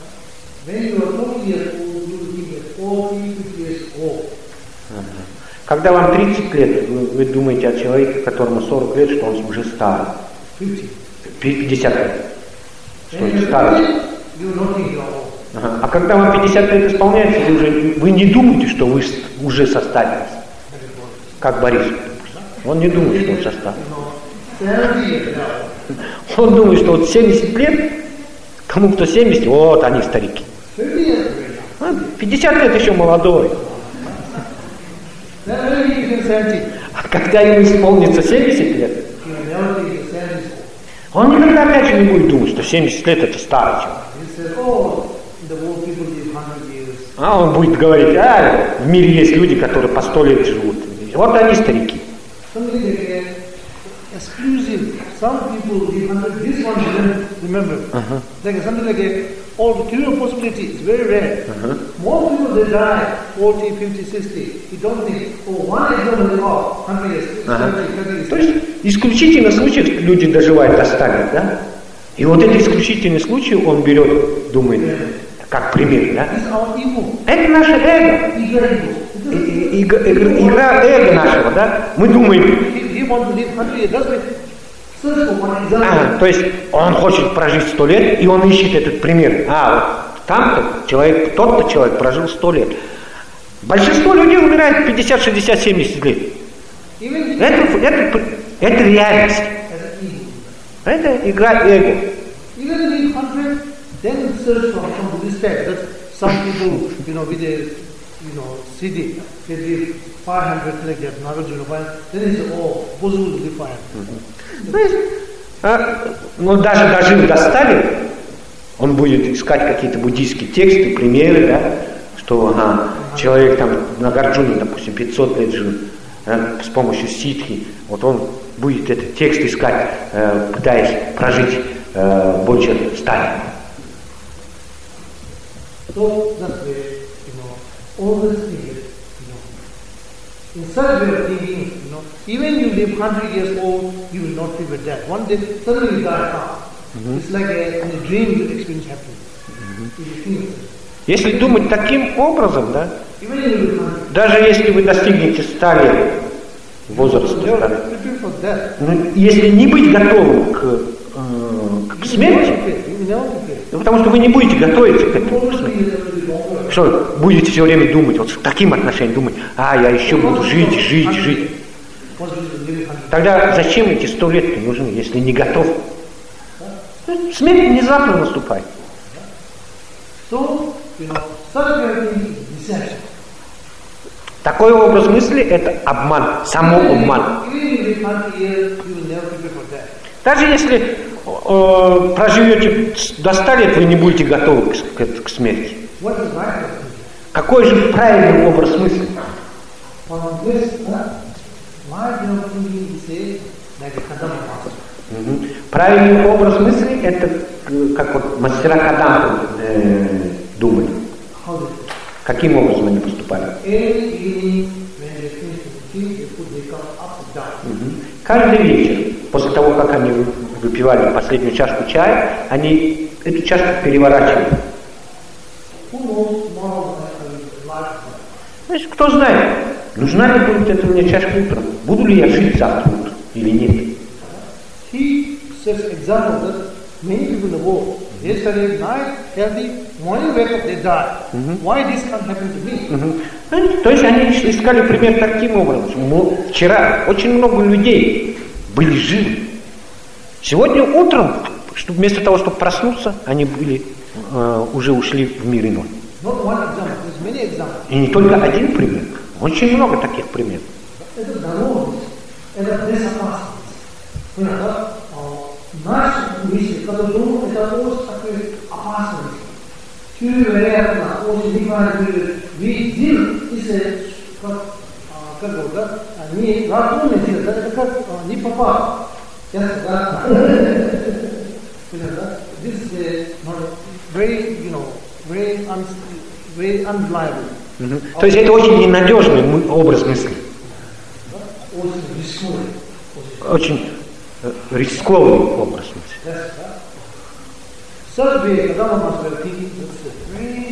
When you are forty years old, you will think that forty, fifty years old. Когда вам тридцать лет, вы, вы думаете о человеке, которому сорок лет, что он уже старый. пятьдесят лет. Что он старый. Ага. А когда вам пятьдесят лет исполняется, вы, уже, вы не думаете, что вы уже состарились. Как Борис. Он не думает, что он состарился. Он думает, что вот семьдесят лет, кому кто семьдесят, вот они старики. А пятьдесят лет еще молодой. А когда ему исполнится семьдесят лет, он никогда опять же не будет думать, что семьдесят лет это старый человек. А он будет говорить, а в мире есть люди, которые по сто лет живут. Вот они старики. Exclusive. Some people live hundred. This one remember. Uh-huh. Like something like a all the cure possibility is very rare. Uh-huh. Most people they die forty, fifty, sixty. You don't think, oh, one example is off, hundred years, thirty, thirty years. То есть исключительно случаев люди доживают до ста лет, да? И вот этот исключительный случай он берет, думает, yeah. Как пример, да? Это наше эго. И, и, и, игра эго нашего, да? Мы думаем. А, то есть он хочет прожить сто лет, и он ищет этот пример. А, вот там-то человек, тот-то человек прожил сто лет. Большинство людей умирает пятьдесят, шестьдесят, семьдесят лет. Это, это, это реальность. Это игра эго. Then search for some respect. That some people, you know, with a, you know, city, they live five hundred like that, Nagarjuna five. Then they say, oh, Bozu will live five hundred. То есть, а, ну даже дожив до ста лет, он будет искать какие-то буддийские тексты, примеры, да, что ага, человек там Нагарджуна, допустим, пятьсот лет жил, да, с помощью ситхи, вот он будет этот текст искать, э, пытаясь прожить э, больше ста лет. So that's where, you know, always think it, you know. In such way of thinking, you know, even you live hundred years old, you will not feel dead. One day, suddenly you die calm. Mm-hmm. It's like a, in a dream you experience happiness. Mm-hmm. Если думать таким образом, да, даже если вы достигнете ста лет возраста, да, ну, если не быть готовым к, э, к смерти, ну, потому что вы не будете готовиться к этому. Что будете все время думать, вот с таким отношением думать, а я еще буду жить, жить, жить. Тогда зачем эти сто лет нужны, если не готов? Смерть внезапно наступает. Такой образ мысли — это обман, самообман. Даже если э, проживете до ста лет, вы не будете готовы к, к, к смерти. Какой же правильный образ мысли? Угу. Правильный образ мысли — это как вот мастера Кадампы э, думали. Каким образом они поступали? Угу. Каждый вечер, после того, как они выпивали последнюю чашку чая, они эту чашку переворачивали. Значит, кто знает, нужна ли будет эта мне чашка утром, буду ли я жить завтра утром или нет. He says example that many people in the world, yesterday night healthy, morning wake up they die. Mm-hmm. Why this can't happen to me? Mm-hmm. То есть они искали пример таким образом. Вчера очень много людей были живы. Сегодня утром, чтобы вместо того, чтобы проснуться, они были э, уже ушли в мир иной. Not one example, there's many examples. И не только один пример, очень много таких примеров. Это здоровье, это безопасность. Наш миссия, который думает, это очень такая опасность. Чуть вероятно, очень внимательно видим, если как как говорят, да, не разумный дел, да, это как не попал. Ясно, да? This is very, you know, very, un, very unreliable. Mm-hmm. То есть это очень ненадежный образ мысли. Очень рисковый. Очень рисковый образ мысли. Such way, Kadama must have thinking, that's very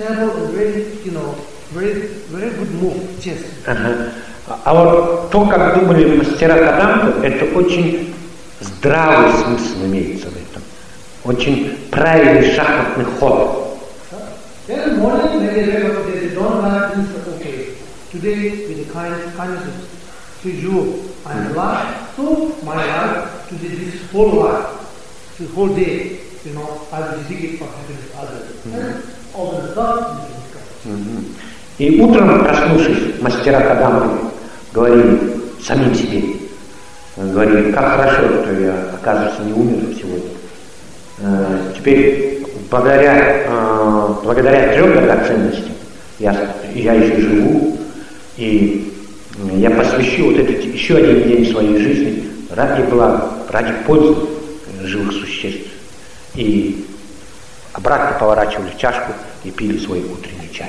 stable and very, you know, very, very good move, chess. Ага. А вот то, как думали мастера Кадампы, это очень здравый смысл имеется в этом. Очень правильный шахматный ход. Then morning when they wake up, they don't like this, okay, today with the kind, kindness to you, I am alive, so my life, today this whole life, this whole day, you know, I will dedicate for happiness to others. And all the stuff you can discover. И утром, проснувшись, мастера Кадампы говорили самим себе, говорили, как хорошо, что я, оказывается, не умер сегодня. Теперь, благодаря, благодаря трем драгоценностям, я, я еще живу, и я посвящу вот этот еще один день своей жизни ради блага, ради пользы живых существ. И обратно поворачивали чашку и пили свой утренний чай.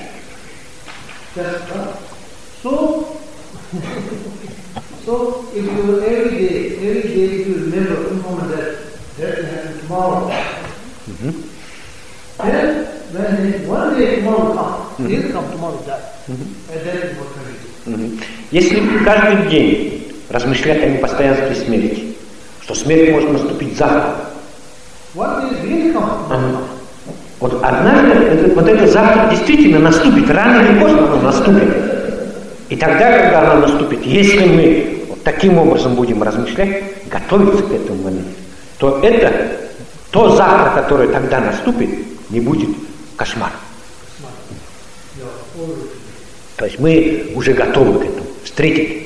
So, so if you every day, every day if you remember one moment that that will happen tomorrow, mm-hmm. then when one day tomorrow come, mm-hmm. he'll come tomorrow die, mm-hmm. and that is what we do. Если каждый день размышлять о непостоянстве смерти, что смерть может наступить завтра. One day will come. Ага. Вот однажды это, вот это завтра действительно наступит, рано или поздно оно наступит. И тогда, когда оно наступит, если мы вот таким образом будем размышлять, готовиться к этому моменту, то это, то завтра, которое тогда наступит, не будет кошмаром. То есть мы уже готовы к этому, встретить.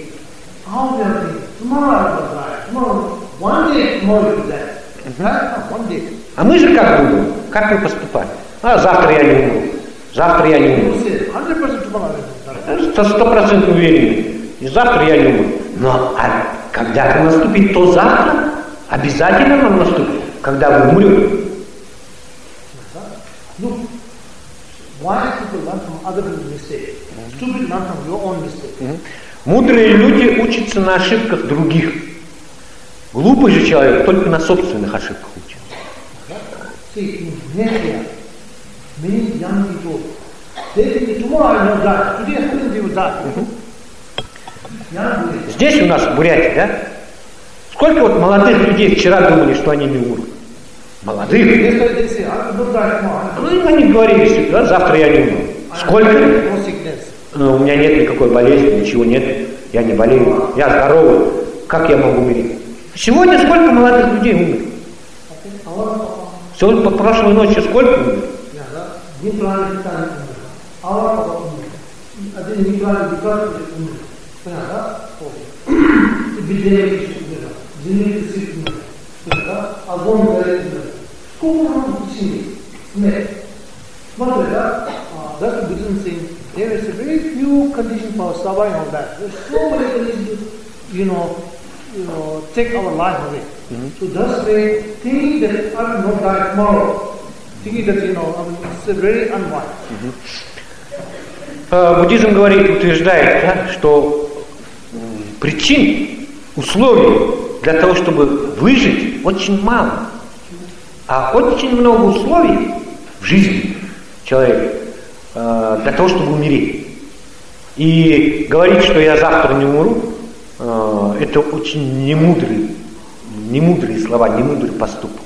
А мы же как думаем? Как мы поступаем? А завтра я не умру. Завтра я не умру. Сто процентов уверены. И завтра я не умру. Но а когда это наступит, то завтра обязательно нам наступит. Когда вы умрете. Мудрые люди учатся на ошибках других. Глупый же человек только на собственных ошибках учится. Здесь у нас в Бурятии, да? Сколько вот молодых людей вчера думали, что они не умрут? Молодых. Ну, они говорили, да, завтра я не умру. Сколько? Ну, у меня нет никакой болезни, ничего нет. Я не болею, я здоровый. Как я могу умереть? Сегодня сколько молодых людей умер? Сегодня по прошлой ночи сколько умер? That's the Buddhism saying there is a very few conditions for surviving all that. There's so many conditions, you know, you know, take our life away. Mm-hmm. So thus they think that I will not die tomorrow. Thinking that, you know, I mean, it's very unwise. Mm-hmm. Uh, буддизм говорит, утверждает, да, что причин, условий для того, чтобы выжить, очень мало. А очень много условий в жизни человека э, для того, чтобы умереть. И говорить, что я завтра не умру, э, это очень немудрые, немудрые слова, немудрый поступок.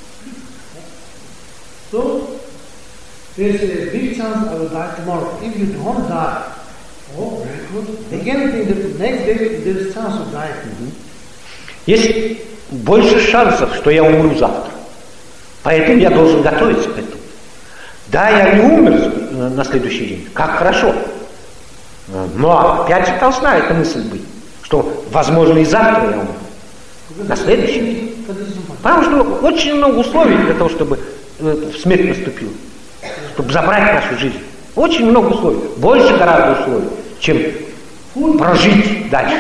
So, there's a big chance I will die tomorrow. If you don't die, oh, very good. Again, the next day there's a chance of dying. Есть больше шансов, что я умру завтра. Поэтому я должен готовиться к этому. Да, я не умер на следующий день. Как хорошо. Но опять же должна эта мысль быть, что, возможно, и завтра я умру. На следующий день. Потому что очень много условий для того, чтобы смерть наступила. Чтобы забрать нашу жизнь. Очень много условий. Больше гораздо условий, чем прожить дальше.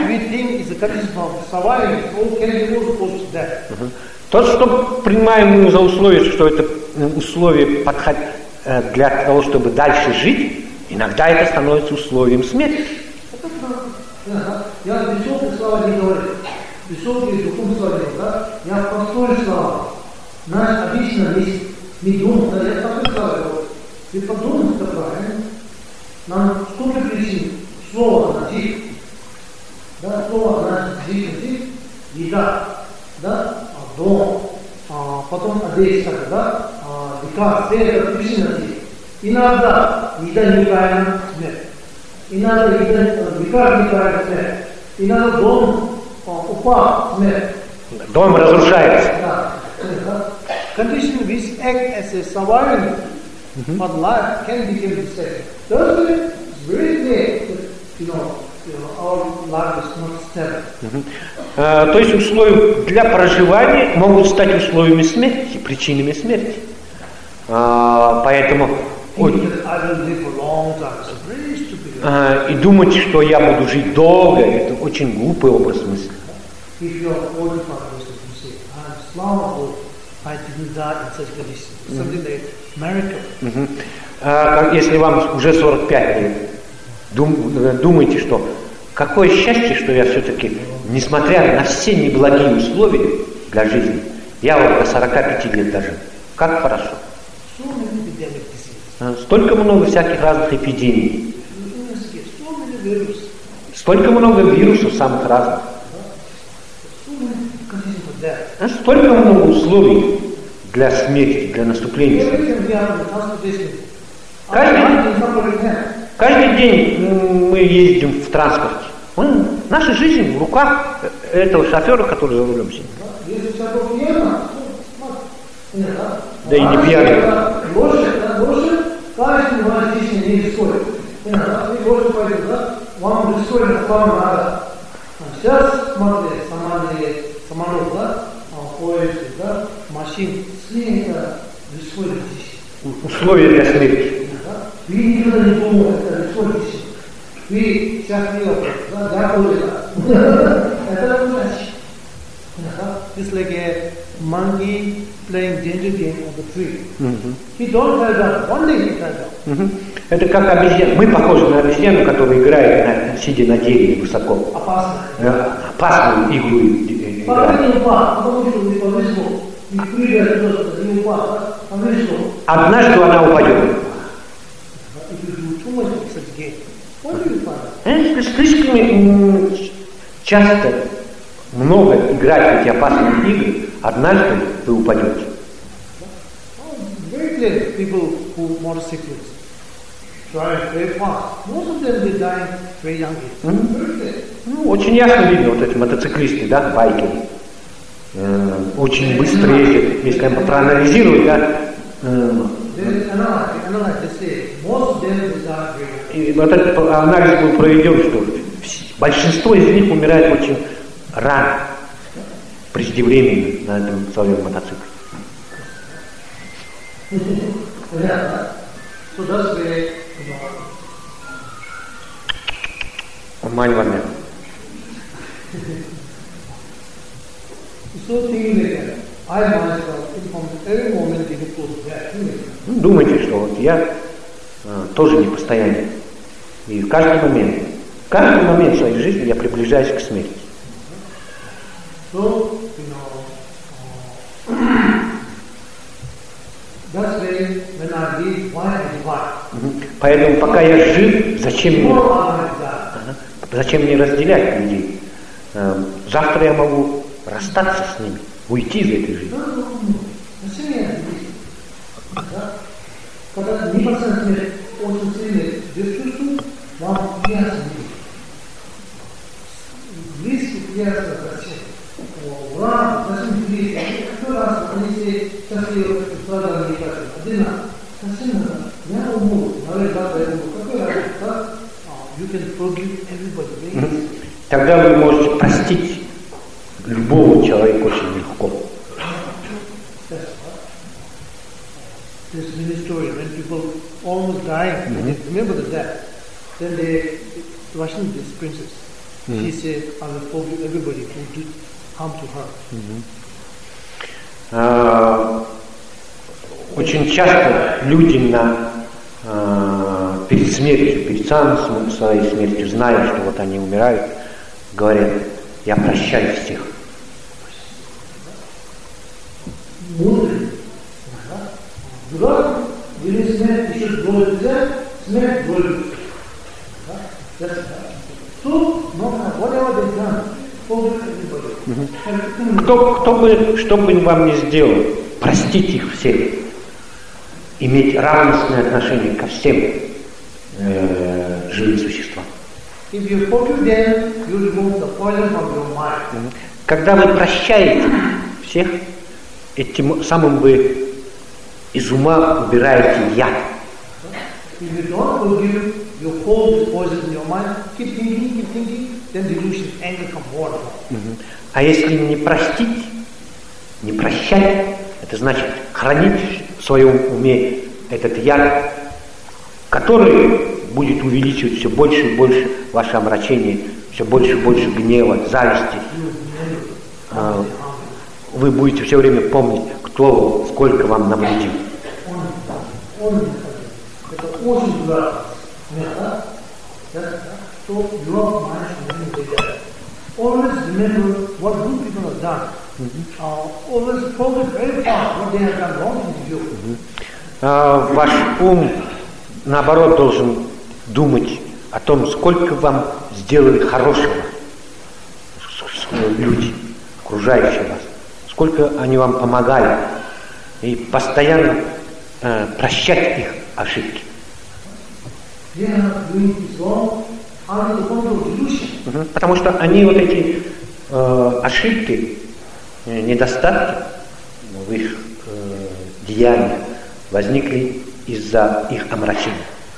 Угу. То, что принимаем мы за условие, что это условие подходит для того, чтобы дальше жить, иногда это становится условием смерти. Я высокие слова не говорю. Высокие духовные слова не говорю. Я простые слова. Наш обычно есть медум, да я такой слова говорю. Вы подумайте такое, нам сколько причин слово найти, да, слово найти, еда, да, дом, а потом одежда, да, лекарства, все это причины найти. Иногда еда неправильно, смерть. Иногда еда лекарства неправильно, смерть. Иногда дом упал, смерть. Дом разрушается. Да. Condition which act as a survival mm-hmm. but life can become destructive. Thus, it's very clear that, you know, you know, our life is not stable. Mm-hmm. uh, то есть условия для проживания могут стать условиями смерти, причинами смерти. Uh, поэтому uh, и думать, что я буду жить долго, это очень глупый образ мысли. I didn't die in such condition. Something like miracle. Mm-hmm. А, если вам уже сорок пять лет, дум, думаете, что какое счастье, что я все-таки, несмотря на все неблагие условия для жизни, я вот до сорока пяти лет дожил. Как хорошо. Столько много всяких разных эпидемий. Столько много вирусов самых разных. Столько много условий для смерти, для наступления смерти. Каждый, каждый день мы ездим в транспорте. Мы, наша жизнь в руках этого шофера, который за рулем сидит. Да и не пьяный. Сейчас, смотри, самолет, да, поезд, да, машин, все это происходит здесь. Условия для смерти. Вы никогда не думаете, это происходит здесь. Вы счастливы, да, да, это удача. It's like a monkey playing danger game on the tree. Mm-hmm. He don't fall down. One day he fell down. Mm-hmm. Это как обезьяна. Мы похожи на обезьяну, которая играет, на, сидя на дереве высоко. Опасно. Э, опасную игру играет. Пока не упал, потому что не повезло. Не прыгает просто, не упал, повезло. Однажды она упадет. Если слишком часто много играть в эти опасные игры, однажды вы упадете. Very clear, people who motorcyclists drive very fast. Most of them they die very young age. Mm-hmm. Ну, очень ясно видно, вот эти мотоциклисты, да, байкеры, э, очень быстро ездят, если проанализировать, да. Э, и вот этот анализ был проведен, что большинство из них умирает очень рано, преждевременно на этом своем мотоцикле. Мань вами. Думайте, что вот я а, тоже не постоянен. И в каждый момент, в каждый момент своей жизни я приближаюсь к смерти. So, you know, uh, that's why when I live, why I divide. Поэтому пока я жив, зачем мне, ага, зачем мне разделять людей? Завтра я могу расстаться с ними, уйти из этой жизни. Зачем я здесь? Когда непосредственно очень сильно без чувств, вам ясно. Близких ясно зачем. Ура, зачем близких? Кто раз они все счастливы, страдали не кажется. Один раз. Зачем это? Я умру. Наверное, завтра я умру. Какой раз? Да? You can forgive everybody. Тогда вы можете простить любого человека очень легко. This mini story when people almost dying, mm-hmm. remember the death. Then they Russian this princess. Mm-hmm. She said, "I will forgive everybody who did harm to her." Mm-hmm. uh, очень часто люди на uh, перед смертью, перед самой своей смертью, зная, что вот они умирают, говорят: "Я прощаю всех." Дурак, When you smell, you should blow it there, smell, blow it. That's it. So, no matter whatever they've done, forgive everybody. Кто, кто бы, что бы вам ни сделал, простить их всех, иметь равностное отношение ко всем э, живым существам. If you forgive them, you remove the poison from your mind. Когда вы прощаете всех, этим самым вы из ума убираете яд. If you don't forgive, you hold this poison in your mind, keep thinking, keep thinking, then delusion, anger come more and more. А если не простить, не прощать, это значит хранить в своем уме этот яд, который будет увеличивать все больше и больше ваше омрачение, все больше и больше гнева, зависти. Вы будете все время помнить, кто сколько вам навредил. Это очень важно. So your mind should be there. Always remember what good people have done. Uh, always forget very fast what they have done wrong to you. Uh, ваш ум, наоборот, должен думать о том, сколько вам сделали хорошего люди, окружающие вас, сколько они вам помогали, и постоянно э, прощать их ошибки. Угу. Потому что они вот эти э, ошибки, э, недостатки в их э, деяниях возникли из-за их омрачения.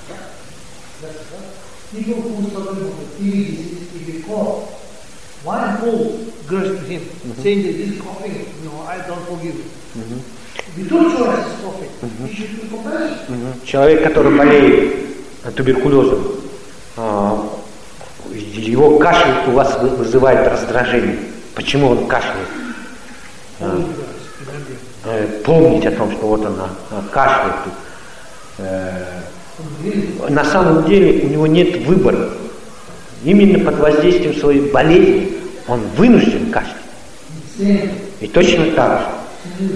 One whole grudge to him, mm-hmm. saying that this is coughing, no, I don't forgive you. Mm-hmm. You don't show us coughing. Mm-hmm. You should be compassionate. Mm-hmm. Человек, который болеет туберкулезом, а, его кашель у вас вызывает раздражение. Почему он кашляет? А, э, помнить о том, что вот он а, кашляет. Э, на самом деле у него нет выбора. Именно под воздействием своей болезни он вынужден кашлять. И точно так же.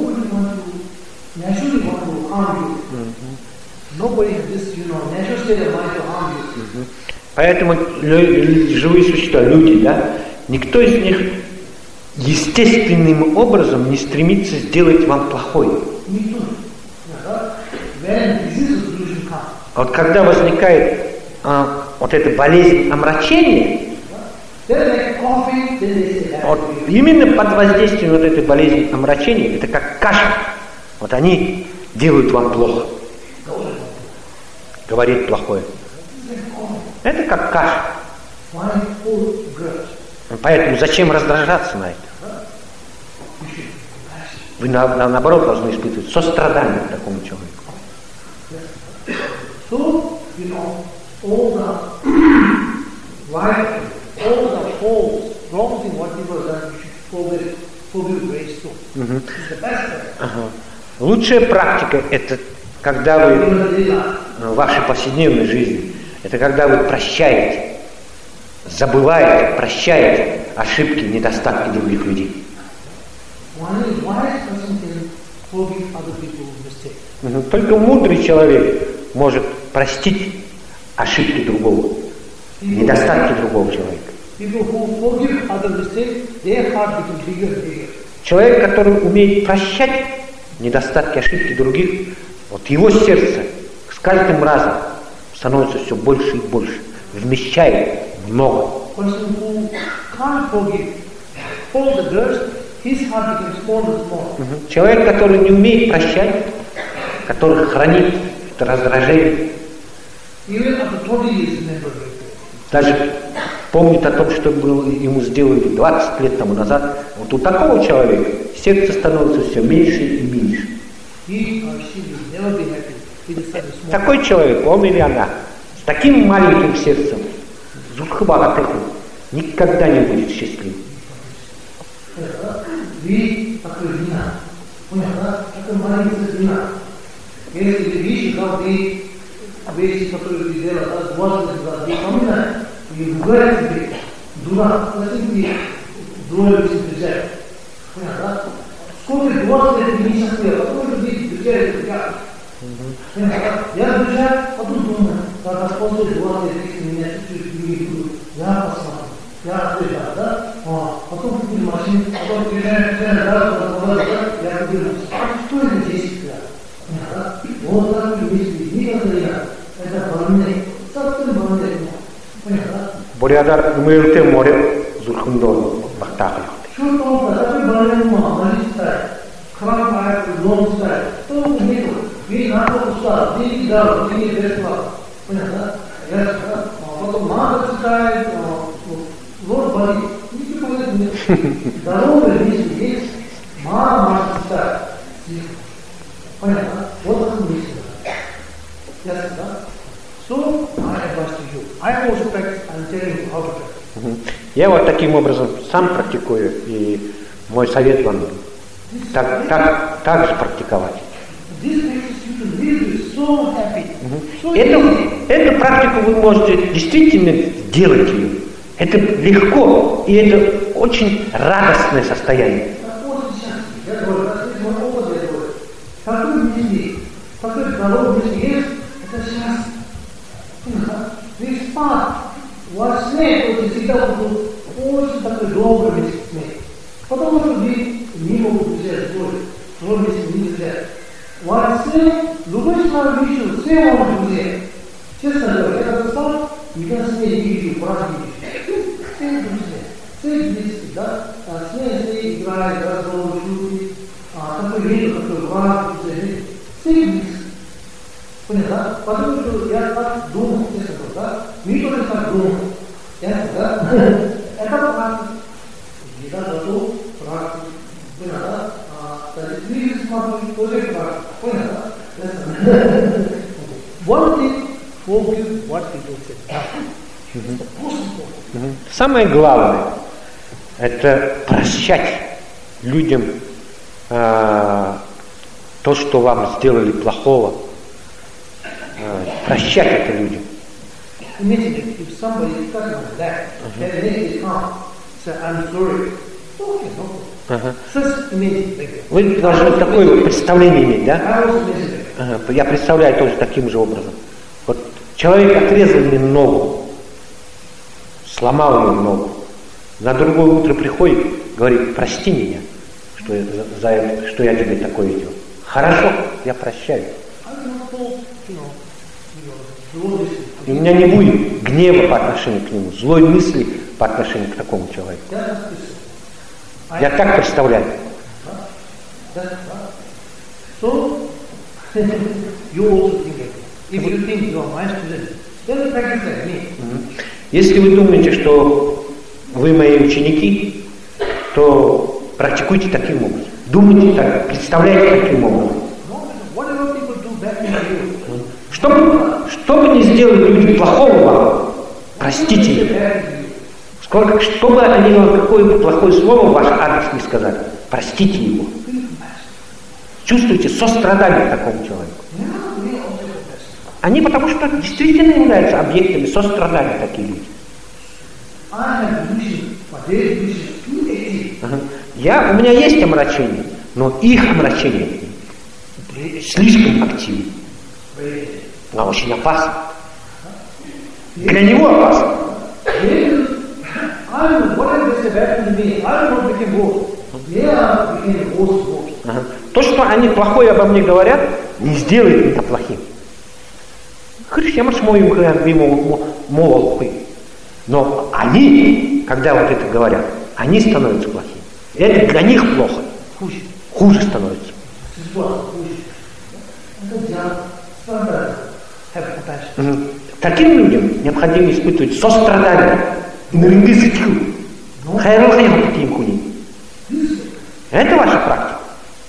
Поэтому живые существа, люди, да, никто из них естественным образом не стремится сделать вам плохое. А вот когда возникает а, вот эта болезнь омрачения, вот именно под воздействием вот этой болезни омрачения, это как кашель. Вот они делают вам плохо. Говорит плохое. Это как кашель. Поэтому зачем раздражаться на это? Вы на, на, наоборот должны испытывать сострадание к такому человеку. So, you know, all the right, all the faults, wrong thing, what people have done, you should forgive, forgive very soon. Mm-hmm. It's the best way. Uh-huh. Лучшая практика – это когда вы в вашей повседневной жизни, это когда вы прощаете, забываете, прощаете ошибки, недостатки других людей. Uh-huh. Только мудрый человек может простить ошибки другого, недостатки другого человека. Человек, который умеет прощать недостатки, ошибки других, вот его сердце с каждым разом становится все больше и больше, вмещает много. Человек, который не умеет прощать, который хранит раздражение, даже помнит о том, что было, ему сделали двадцать лет тому назад, вот у такого человека сердце становится все меньше и меньше. Такой человек, он или она, с таким маленьким сердцем, никогда не будет счастливым. Если вещи, как ты, вещи, которые ты делаешь, да, двадцать лет, ты помнишь, и ругает тебе, дурак, зачем ты двое вещи встречаешь? Понятно, да? Сколько двадцать лет ты не счастлив, а сколько ты встречаешь тебя? Я друзья, потом думаю, как после двадцать меня чуть-чуть я посмотрю, я отвечаю, да? А, потом купил машину, потом приезжаю, я купил, что это здесь? Да? Вот так мысли, никогда я, это больные, совсем больные, понятно? Бурядар умелте море зурхундон бахтахи. Что толку, такой больной ума, молись ставит, храм ставит, дом ставит, толку нету. Вы надо устал, деньги дал, деньги бесплатно. Понятно? Я потом надо читает, лор болит. Ничего нет. Здоровый мысли есть, мало можно читать. Понятно? Вот это мысли. Ясно, да? So, I advise to you. I also practice, I'm telling you how to practice. Я вот таким образом сам практикую, и мой совет вам так, так, так же практиковать. So happy. So Эту, эту практику вы можете действительно делать ее. Это легко, и это очень радостное состояние. Я говорю, мой опыт, я говорю, какой мысли, какой здоровый мысли есть, это счастье. Весь спад, ваш смех, он всегда был очень такой добрый смех. Потому что вы не могут взять злой, злой мысли не взять. Ваш смех, любой человек видел, все он взять. Честно говоря, я написал, никогда смех не видел, брат не видел. Все друзья, все близкие, да? Смех все играет, разговор, шутки, такой видел, такой брат, все близкие. Понятно? Потому что я так думал, честно говоря, мы тоже так думаем. Ясно, да? Это практика. Еда готов, практика. Понятно? Телевизор смотрю, тоже практика. Понятно? Ясно? One thing, forgive what people say. Самое главное – это прощать людям э, то, что вам сделали плохого. Прощать это людям. Imagine if somebody is talking like that, then the next day come, say, I'm sorry. Okay, no problem. Just imagine like that. Вы должны такое вот представление иметь, да? I also imagine that. Ага, я представляю тоже таким же образом. Вот человек отрезал мне ногу, сломал мне ногу. На другое утро приходит, говорит, прости меня, что я, за, за это, что я тебе такое делал. Хорошо, я прощаю. И у меня не будет гнева по отношению к нему, злой мысли по отношению к такому человеку. Я так представляю. So, you also think like that. If you think you are my student, then practice like me. Если вы думаете, что вы мои ученики, то практикуйте таким образом. Думайте так, представляйте таким образом. Whatever people do bad to you, Что бы, что бы ни сделали люди плохого вам, простите их. Сколько, что бы они вам какое-то плохое слово в ваш адрес не сказали, простите его. Чувствуйте сострадание к такому человеку. Они потому что действительно являются объектами сострадания, такие люди. Ага. Я, у меня есть омрачение, но их омрачение слишком активно. Она очень опасна. Для него опасно. Ага. То, что они плохое обо мне говорят, не сделает меня плохим. Но они, когда вот это говорят, они становятся плохими. Это для них плохо. Хуже, Хуже становится. Таким людям необходимо испытывать сострадание. Это ваша практика.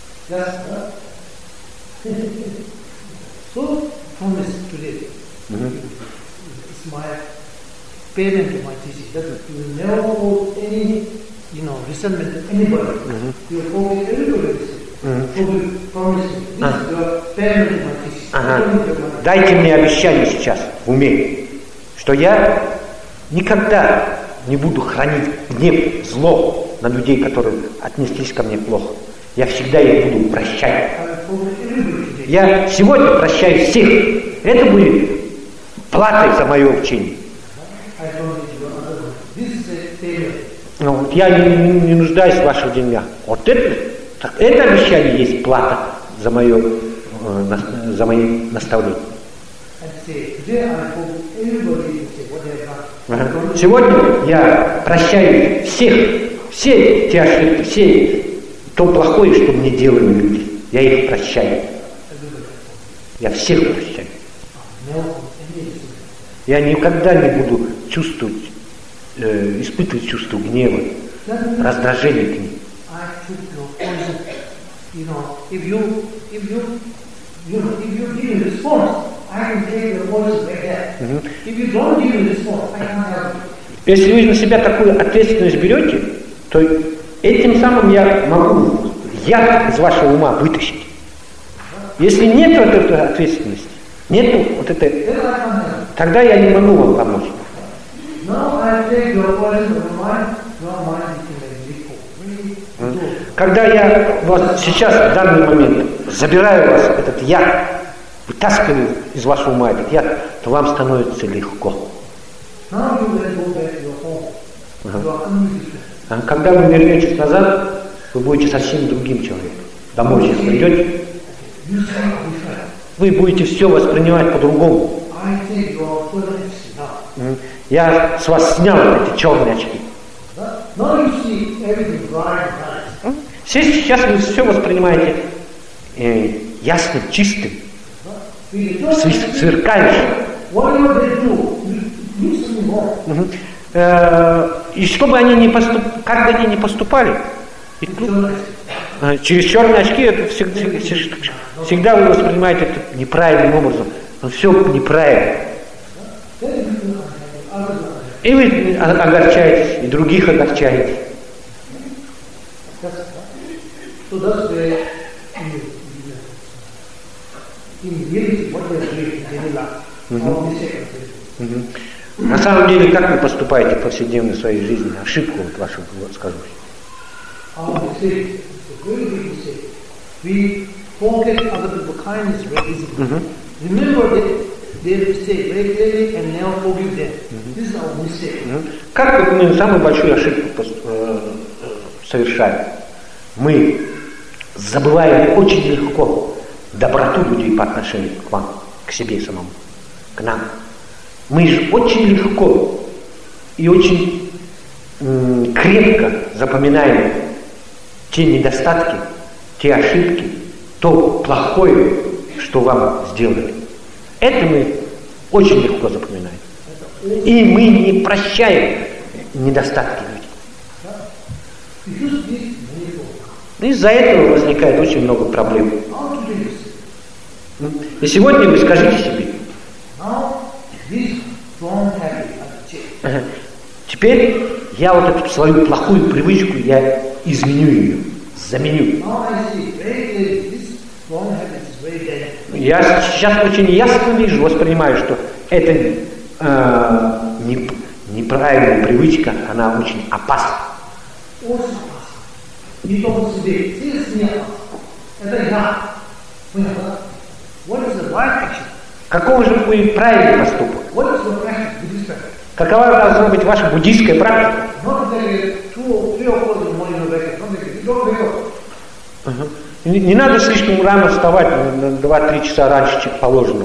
So, from this today, it's my payment to my teaching. That you will never hold any, you know, resentment to anybody. You will forgive everybody. Forgive, promise me. This is your payment to my teaching. Ага. Дайте мне обещание сейчас в уме, что я никогда не буду хранить гнев, зло на людей, которые отнеслись ко мне плохо. Я всегда их буду прощать. Я сегодня прощаю всех. Это будет платой за мое учение. Ну, я не, не, не нуждаюсь в ваших деньгах. Вот это, это обещание есть плата за мое, э, на, за мои наставления. Сегодня я прощаю всех, все те ошибки, все то плохое, что мне делали люди. Я их прощаю. Я всех прощаю. Я никогда не буду чувствовать, э, испытывать чувство гнева, раздражения к ним. Если вы на себя такую ответственность берете, то этим самым я могу яд из вашего ума вытащить. Если нет вот этой ответственности, нет вот этой, тогда я не могу вам помочь. Когда я вот сейчас, в данный момент, забираю вас, этот яд, вытаскиваю из вашего ума этот яд, то вам становится легко. Ага. А когда вы вернетесь назад, вы будете совсем другим человеком. Домой сейчас придете, вы будете все воспринимать по-другому. Я с вас снял эти черные очки. Сейчас вы все воспринимаете э, ясным, чистым, сверкающим. Угу. Э, и чтобы они не поступ... как бы они не поступали, и, ну, через черные очки это всегда, всегда вы воспринимаете это неправильным образом. Но все неправильно. И вы огорчаетесь, и других огорчаете. Угу. Угу. На самом деле, как вы поступаете в повседневной своей жизни? Ошибку вот вашу вот скажу. Как вот мы самую большую ошибку совершаем? Мы забываем очень легко доброту людей по отношению к вам, к себе самому, к нам. Мы же очень легко и очень м, крепко запоминаем те недостатки, те ошибки, то плохое, что вам сделали. Это мы очень легко запоминаем. И мы не прощаем недостатки людей. Из-за этого возникает очень много проблем. И сегодня вы скажите себе, теперь я вот эту свою плохую привычку, я изменю ее, заменю. Я сейчас очень ясно вижу, воспринимаю, что эта э, не, неправильная привычка, она очень опасна. Не только себе, здесь нет. Это я. Каков же будет правильный поступок? Какова должна быть ваша буддийская практика? Uh-huh. Не, не надо слишком рано вставать, на два-три часа раньше, чем положено.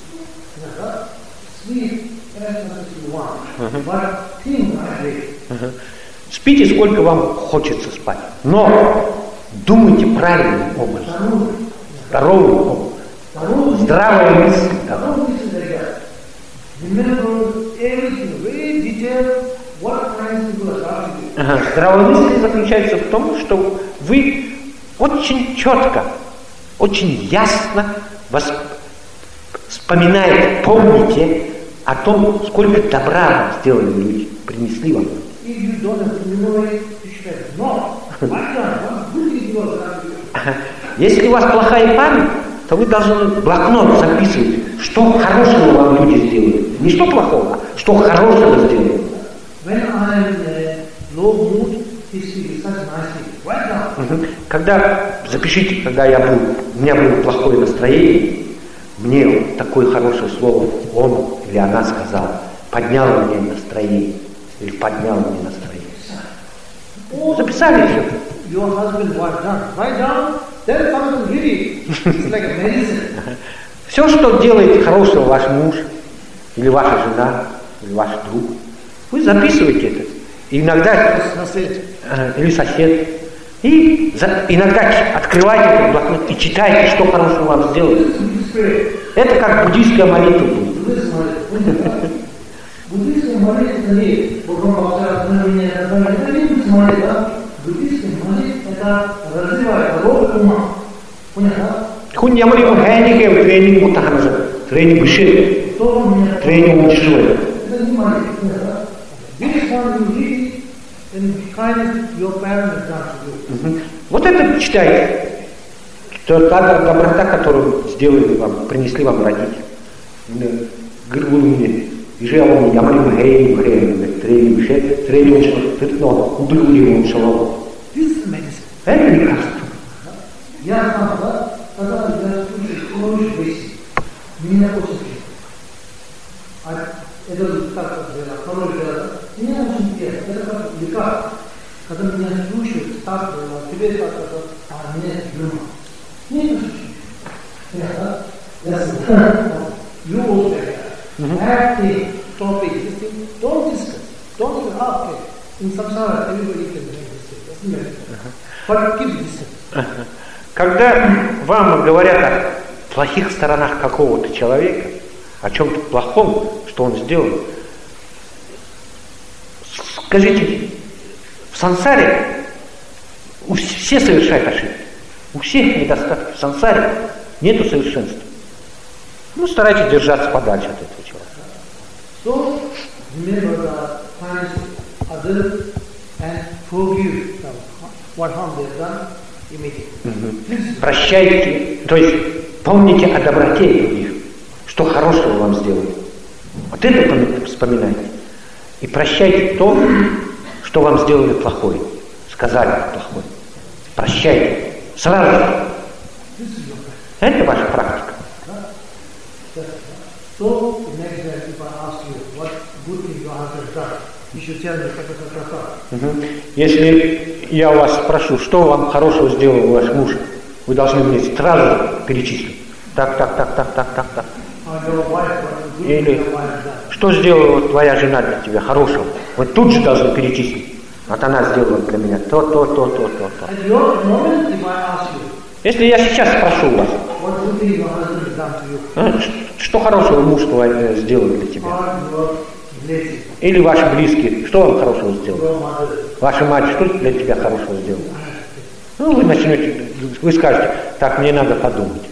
Uh-huh. Uh-huh. Спите, сколько вам хочется спать. Но думайте правильным образом. Здоровым образом. Здравая мысль. Ага. Здравая мысль заключается в том, что вы очень четко, очень ясно восп... вспоминаете, помните о том, сколько добра вам сделали люди, принесли вам. Если у вас плохая память, то вы должны в блокнот записывать, что хорошего вам люди сделали. Не что плохого, а что хорошего сделали. Когда, запишите, когда я был у меня было плохое настроение, мне такое хорошее слово он или она сказала, поднял мне настроение, или поднял мне настроение. Записали все. Your husband was done. Write down, then come and read it. It's like a medicine. Все, что делает хорошего ваш муж, или ваша жена, или ваш друг, вы записываете это. И иногда, э, или сосед, и за, иногда открывайте этот блокнот и читайте, что хорошего вам сделали. Это как буддийская молитва будет. Буддийская молитва не буддийская молитва это развивает рост ума. Понятно? Хүн ямар юм хайныг тренинг утахнаа тренинг бишээ тренинг училвэ. Это не молитва. This one you read in kindness your parents have done to you. Вот это читайте. То та доброта, которую сделали вам, принесли вам родители. Гыргулуне, ижевом ямали хей, хей, тренинг бишээ, тренинг училвэ. Тэртно удругли училвэ. This is medicine. Это лекарство. Я сам, да, когда я слушаю хороший весь, меня очень приятно. А это так, хороший дело, меня очень приятно. Это как лекарство. Когда меня слушают, так, тебе так, а мне любят. Мне это чуть-чуть. Понятно? You also have the topic, this thing, don't discuss, don't say, ah, okay, in samsara, everybody can make this, doesn't matter. But keep this. Когда вам говорят о плохих сторонах какого-то человека, о чем-то плохом, что он сделал, скажите, в сансаре все совершают ошибки, у всех недостатки, в сансаре нету совершенства. Ну, старайтесь держаться подальше от этого человека. So, remember the times others and forgive them what harm they've done immediately. Прощайте, то есть помните о доброте других, что хорошего вам сделали. Вот это вспоминайте. И прощайте то, что вам сделали плохое, сказали плохое. Прощайте. Сразу же. Это ваша практика. So, next time if I ask you what good thing your husband done, you should tell me ta-ta-ta-ta-ta. Если я у вас спрошу, что вам хорошего сделал ваш муж, вы должны мне сразу перечислить. Так, так, так, так, так, так, так. Или что сделала твоя жена для тебя хорошего? Вы тут же должны перечислить. Вот она сделала для меня то, то, то, то, то, то. Если я сейчас спрошу вас, что хорошего муж твой сделал для тебя? Или ваши близкие, что вам хорошего сделал? Ваша мать, что для тебя хорошего сделала? Ну, вы начнете, вы скажете, так, мне надо подумать.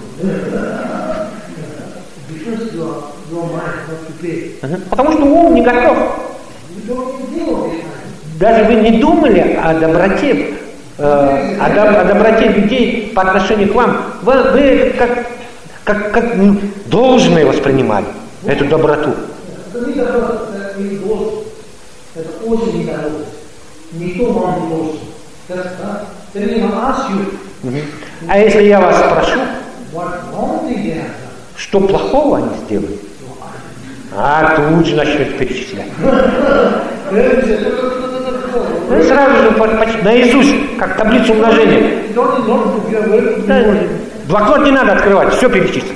Потому что ум не готов. Даже вы не думали о доброте, э, о, доб, о доброте людей по отношению к вам. Вы, вы как, как, как должное воспринимали эту доброту. Это не доброта, это не должность. Это очень недорого. Никто вам не должен. Это не ask you. А если я вас спрошу, что плохого они сделали? А тут же начнет перечислять. Ну, сразу же наизусть, как таблицу умножения. Блокнот не надо открывать, все перечислить.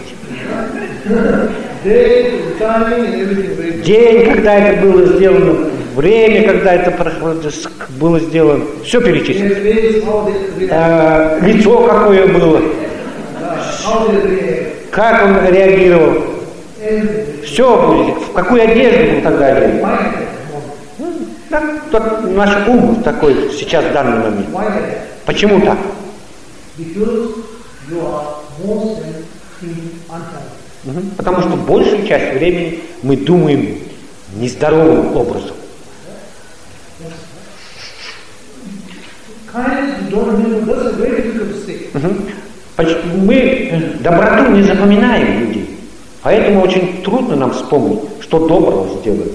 День, когда это было сделано, время, когда это было сделано, все перечислить. А, лицо какое было, как он реагировал, все будет, в какую одежду был тогда одет. Так, тот наш ум такой сейчас в данный момент. Почему так? Потому что большую часть времени мы думаем нездоровым образом. Мы доброту не запоминаем людей, поэтому очень трудно нам вспомнить, что доброго сделали.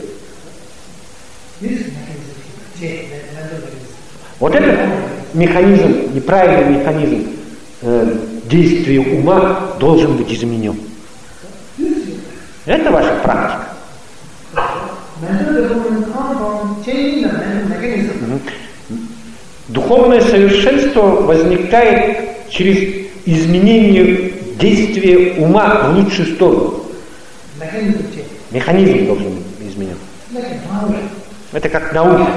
Вот этот механизм, неправильный механизм э, действия ума должен быть изменен. Это ваша практика. Духовное совершенство возникает через изменение действия ума в лучшую сторону. Механизм должен быть изменен. Это как наука.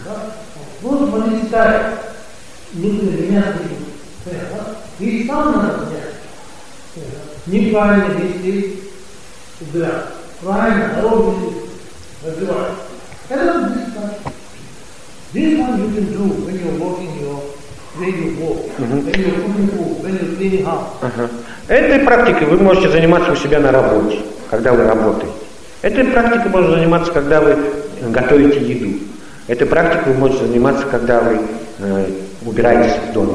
Неправильно действие убирать. Правильно, здоровье развивать. Это this one you can do when you're walking your when you walk, uh-huh. when you're cooking food, when you're cleaning house. Uh-huh. Этой практикой вы можете заниматься у себя на работе, когда вы работаете. Этой практикой можно заниматься, когда вы готовите еду. Этой практикой вы можете заниматься, когда вы э, убираетесь в доме.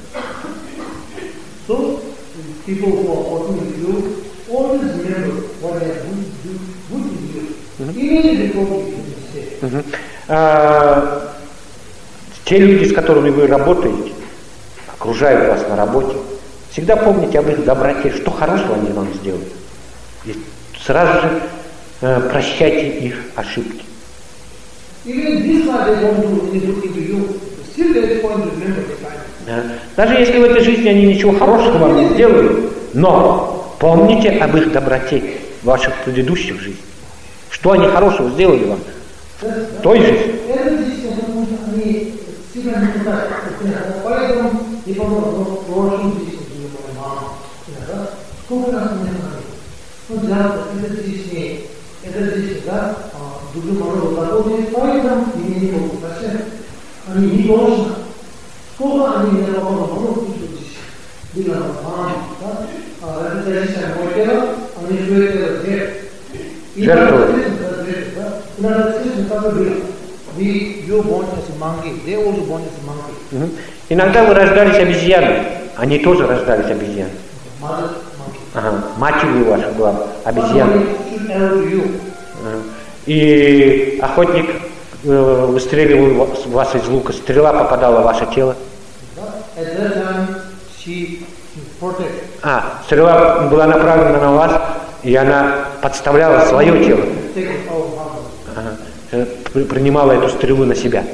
So, people who are working with you always remember what they are good to do, good to do. Even before you mistake. Uh-huh. А, те люди, с которыми вы работаете, окружают вас на работе, всегда помните об их доброте, что хорошего они вам сделали. И сразу же э, прощайте их ошибки. Даже если в этой жизни они ничего хорошего вам не сделали, но помните об их доброте в ваших предыдущих жизнях. Что они хорошего сделали вам в той жизни. Сколько они не работали, было они жертвовали. Иногда вы рождались обезьяной, они тоже рождались обезьяной. Ага. Матерью ваша была обезьяна. И охотник э, выстреливал вас из лука, стрела попадала в ваше тело. А, стрела была направлена на вас, и она подставляла свое тело. Ага. Принимала эту стрелу на себя.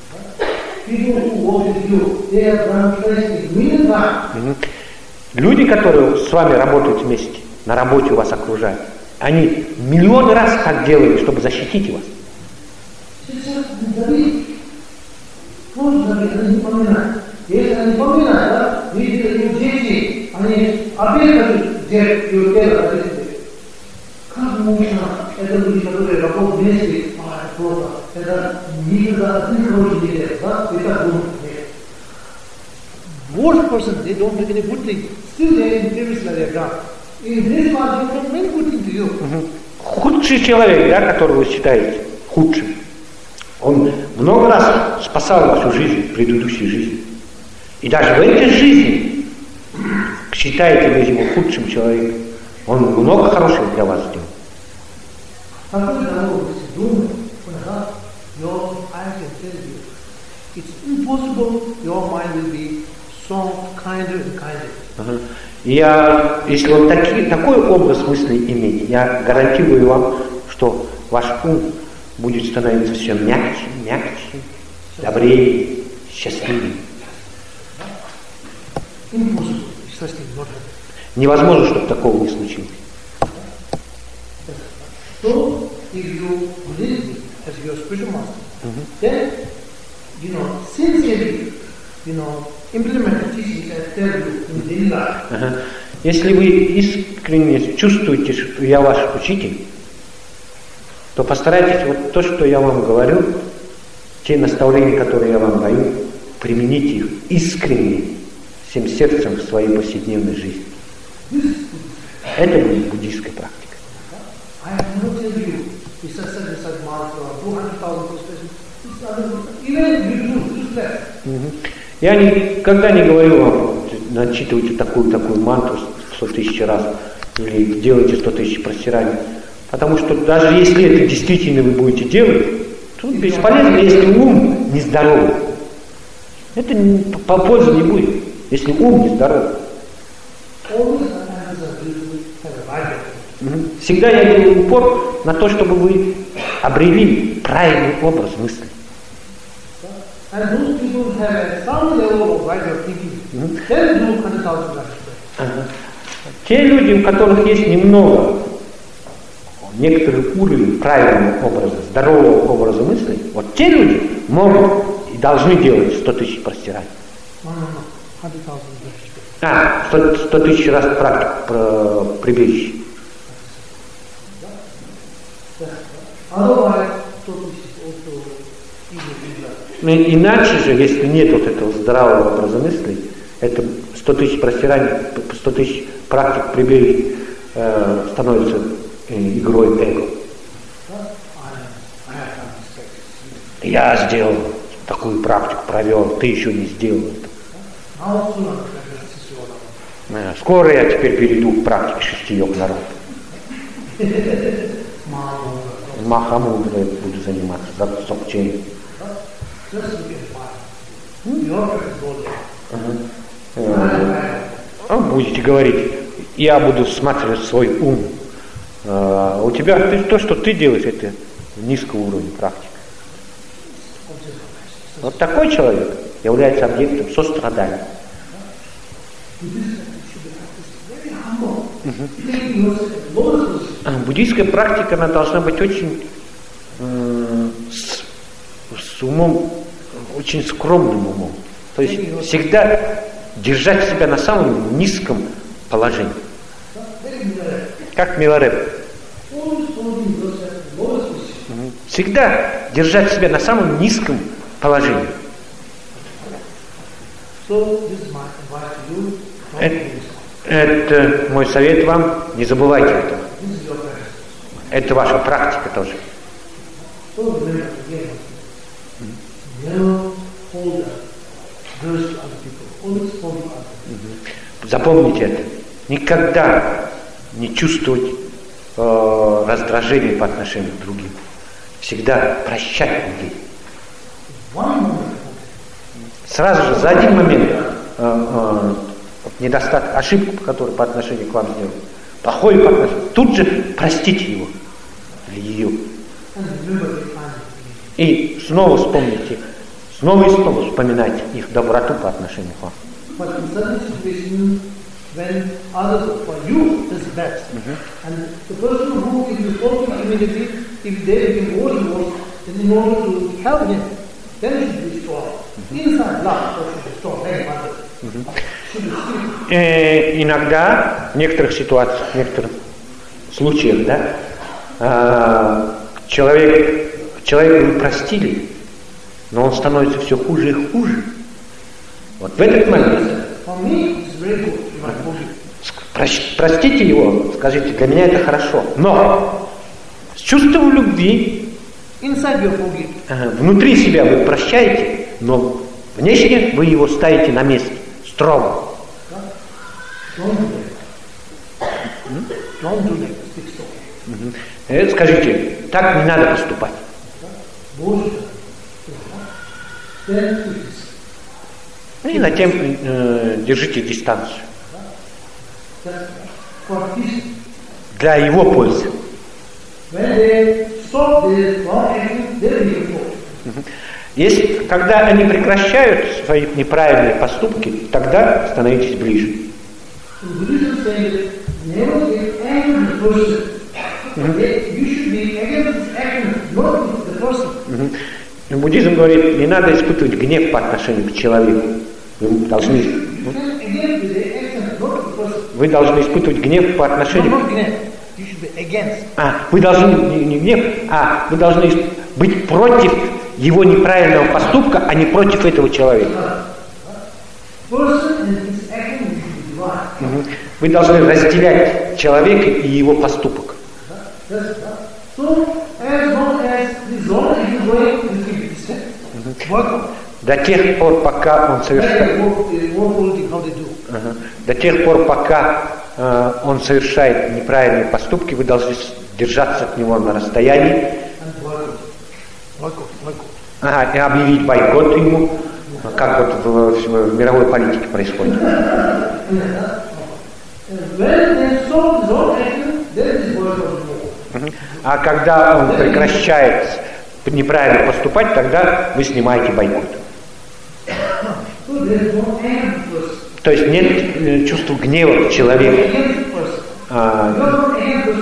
Люди, которые с вами работают вместе, на работе вас окружают, они миллион раз так делали, чтобы защитить вас. Если они поминают, да, видели дети, они опять делают его тело, как можно, это люди, которые работают вместе, а, это плохо, это никогда один хороший не делает, да, и так думают, нет. Worst person, they don't do any good thing, still they in previous life they have done. In this life, they don't make good thing to you. Худший человек, да, которого вы считаете худшим, он много раз спасал вашу жизнь в предыдущей жизни. И даже в этой жизни, считаете вы его худшим человеком, он много хорошего для вас сделал. Ага. Я, если вот таки, такой образ мыслей иметь, я гарантирую вам, что ваш ум будет становиться все мягче, мягче, добрее, счастливее. Невозможно, чтобы такого не случилось. Если вы искренне чувствуете, что я ваш учитель, то постарайтесь вот то, что я вам говорю, те наставления, которые я вам даю, применить их искренне, всем сердцем в своей повседневной жизни. Это будет буддийская практика. Я никогда не говорю вам, начитывайте такую-такую мантру сто тысяч раз, или делайте сто тысяч простираний. Потому что даже если это действительно вы будете делать, то бесполезно, если ум нездоровый. Это по пользы не будет, если ум нездоровый. always emphasize you have a right attitude. Всегда я делаю упор на то, чтобы вы обрели правильный образ мысли. And those people have some level of right of thinking. Then do one hundred thousand right. Те люди, у которых есть немного, некоторый уровень правильного образа, здорового образа мысли, вот те люди могут и должны делать сто тысяч простираний. А, сто тысяч раз практику про прибежище. Но иначе же, если нет вот этого здравого образа мысли, это сто тысяч простираний, сто тысяч практик прибежищ э, становится э, игрой эго. Я сделал такую практику, провел, ты еще не сделал это. Скоро я теперь перейду к практике шести йог народа. Махамудрой буду заниматься, за обучением. А будете говорить, я буду всматривать свой ум. А у тебя ты, то, что ты делаешь, это низкого уровня практики. Вот такой человек является объектом сострадания. А буддийская практика, она должна быть очень э, с, с умом, очень скромным умом. То есть всегда держать себя на самом низком положении. Как Милареп. Всегда держать себя на самом низком положении. Это, это мой совет вам, не забывайте этого. Это ваша практика тоже. Запомните это. Никогда не чувствовать э, раздражения по отношению к другим. Всегда прощать людей. Сразу же, за один момент э, э, недостаток, ошибку, которую по отношению к вам сделали, плохой по отношению, тут же простите его или ее. И снова вспомните, снова и снова вспоминайте их доброту по отношению к вам. When others for you is best, mm-hmm. and the person who is reporting immediately, if they become worse and worse, then in order to help him, then he should be strong. Mm-hmm. Inside love, should be strong. Mm-hmm. Should be strong. Э, иногда в некоторых ситуациях, в некоторых случаях, да, э, человек, человека вы простили, но он становится все хуже и хуже. Вот в этот момент. Простите его, скажите, для меня это хорошо. Но с чувством любви внутри себя вы прощаете, но внешне вы его ставите на место, строго. Скажите, так не надо поступать. И затем э, держите дистанцию. Для его пользы. Если, когда они прекращают свои неправильные поступки, тогда становитесь ближе. Буддизм говорит, не надо испытывать гнев по отношению к человеку. Вы должны, вы должны испытывать гнев по отношению к... А, вы должны, не, не гнев, а вы должны быть против его неправильного поступка, а не против этого человека. Вы должны разделять человека и его поступок. До тех пор, пока он совершает, uh-huh. до тех пор, пока uh, он совершает неправильные поступки, вы должны держаться от него на расстоянии, ага, и объявить бойкот ему, как вот в, в, в мировой политике происходит. А когда он прекращает неправильно поступать, тогда вы снимаете бойкот. То есть нет чувства гнева к человеку. А,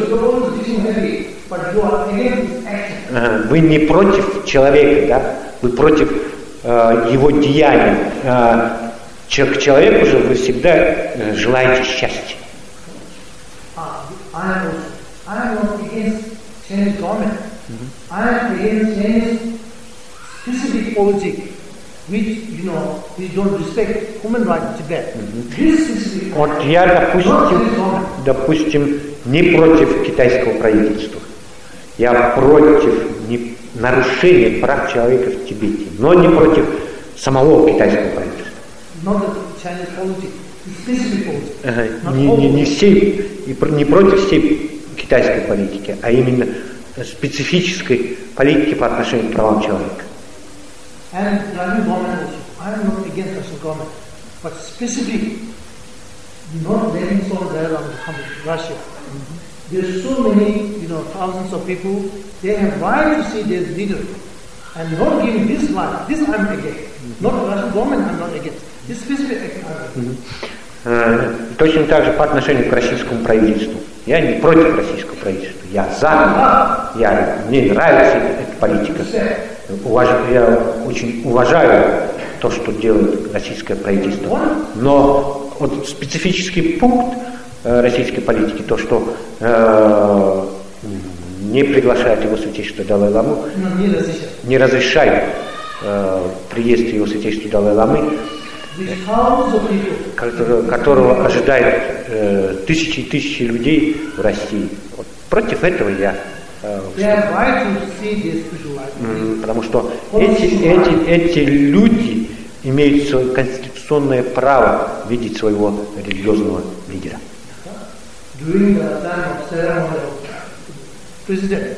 вы не против человека, да? Вы против э, его деяний. Э, к человеку же вы всегда э, желаете счастья. Вот я, допустим, допустим, не против китайского правительства. Я против не, нарушения прав человека в Тибете, но не против самого китайского правительства. Ага, не, не, не, всей, не против всей китайской политики, а именно специфической политики по отношению к правам человека. And Russian government also. I am not against Russian government, but specifically not letting someone dialogue come to Russia. Mm-hmm. There's so many, you know, thousands of people. They have right to see their leader, and not giving this right. This I'm against. Mm-hmm. Not Russian government. I'm not against. This specific action I'm against. Mm-hmm. Точно так же по отношению к российскому правительству. Я не против российского правительства. Я за. Я, мне нравится эта политика. Уваж... Я очень уважаю то, что делает российское правительство. Но вот специфический пункт э, российской политики, то, что э, не приглашает его святейшество Далай-ламу, не разрешает э, приезд его святейшества Далай-ламы, которого, которого ожидает э, тысячи и тысячи людей в России. Вот против этого я. Потому что эти, эти, эти люди имеют свое конституционное право видеть своего религиозного лидера.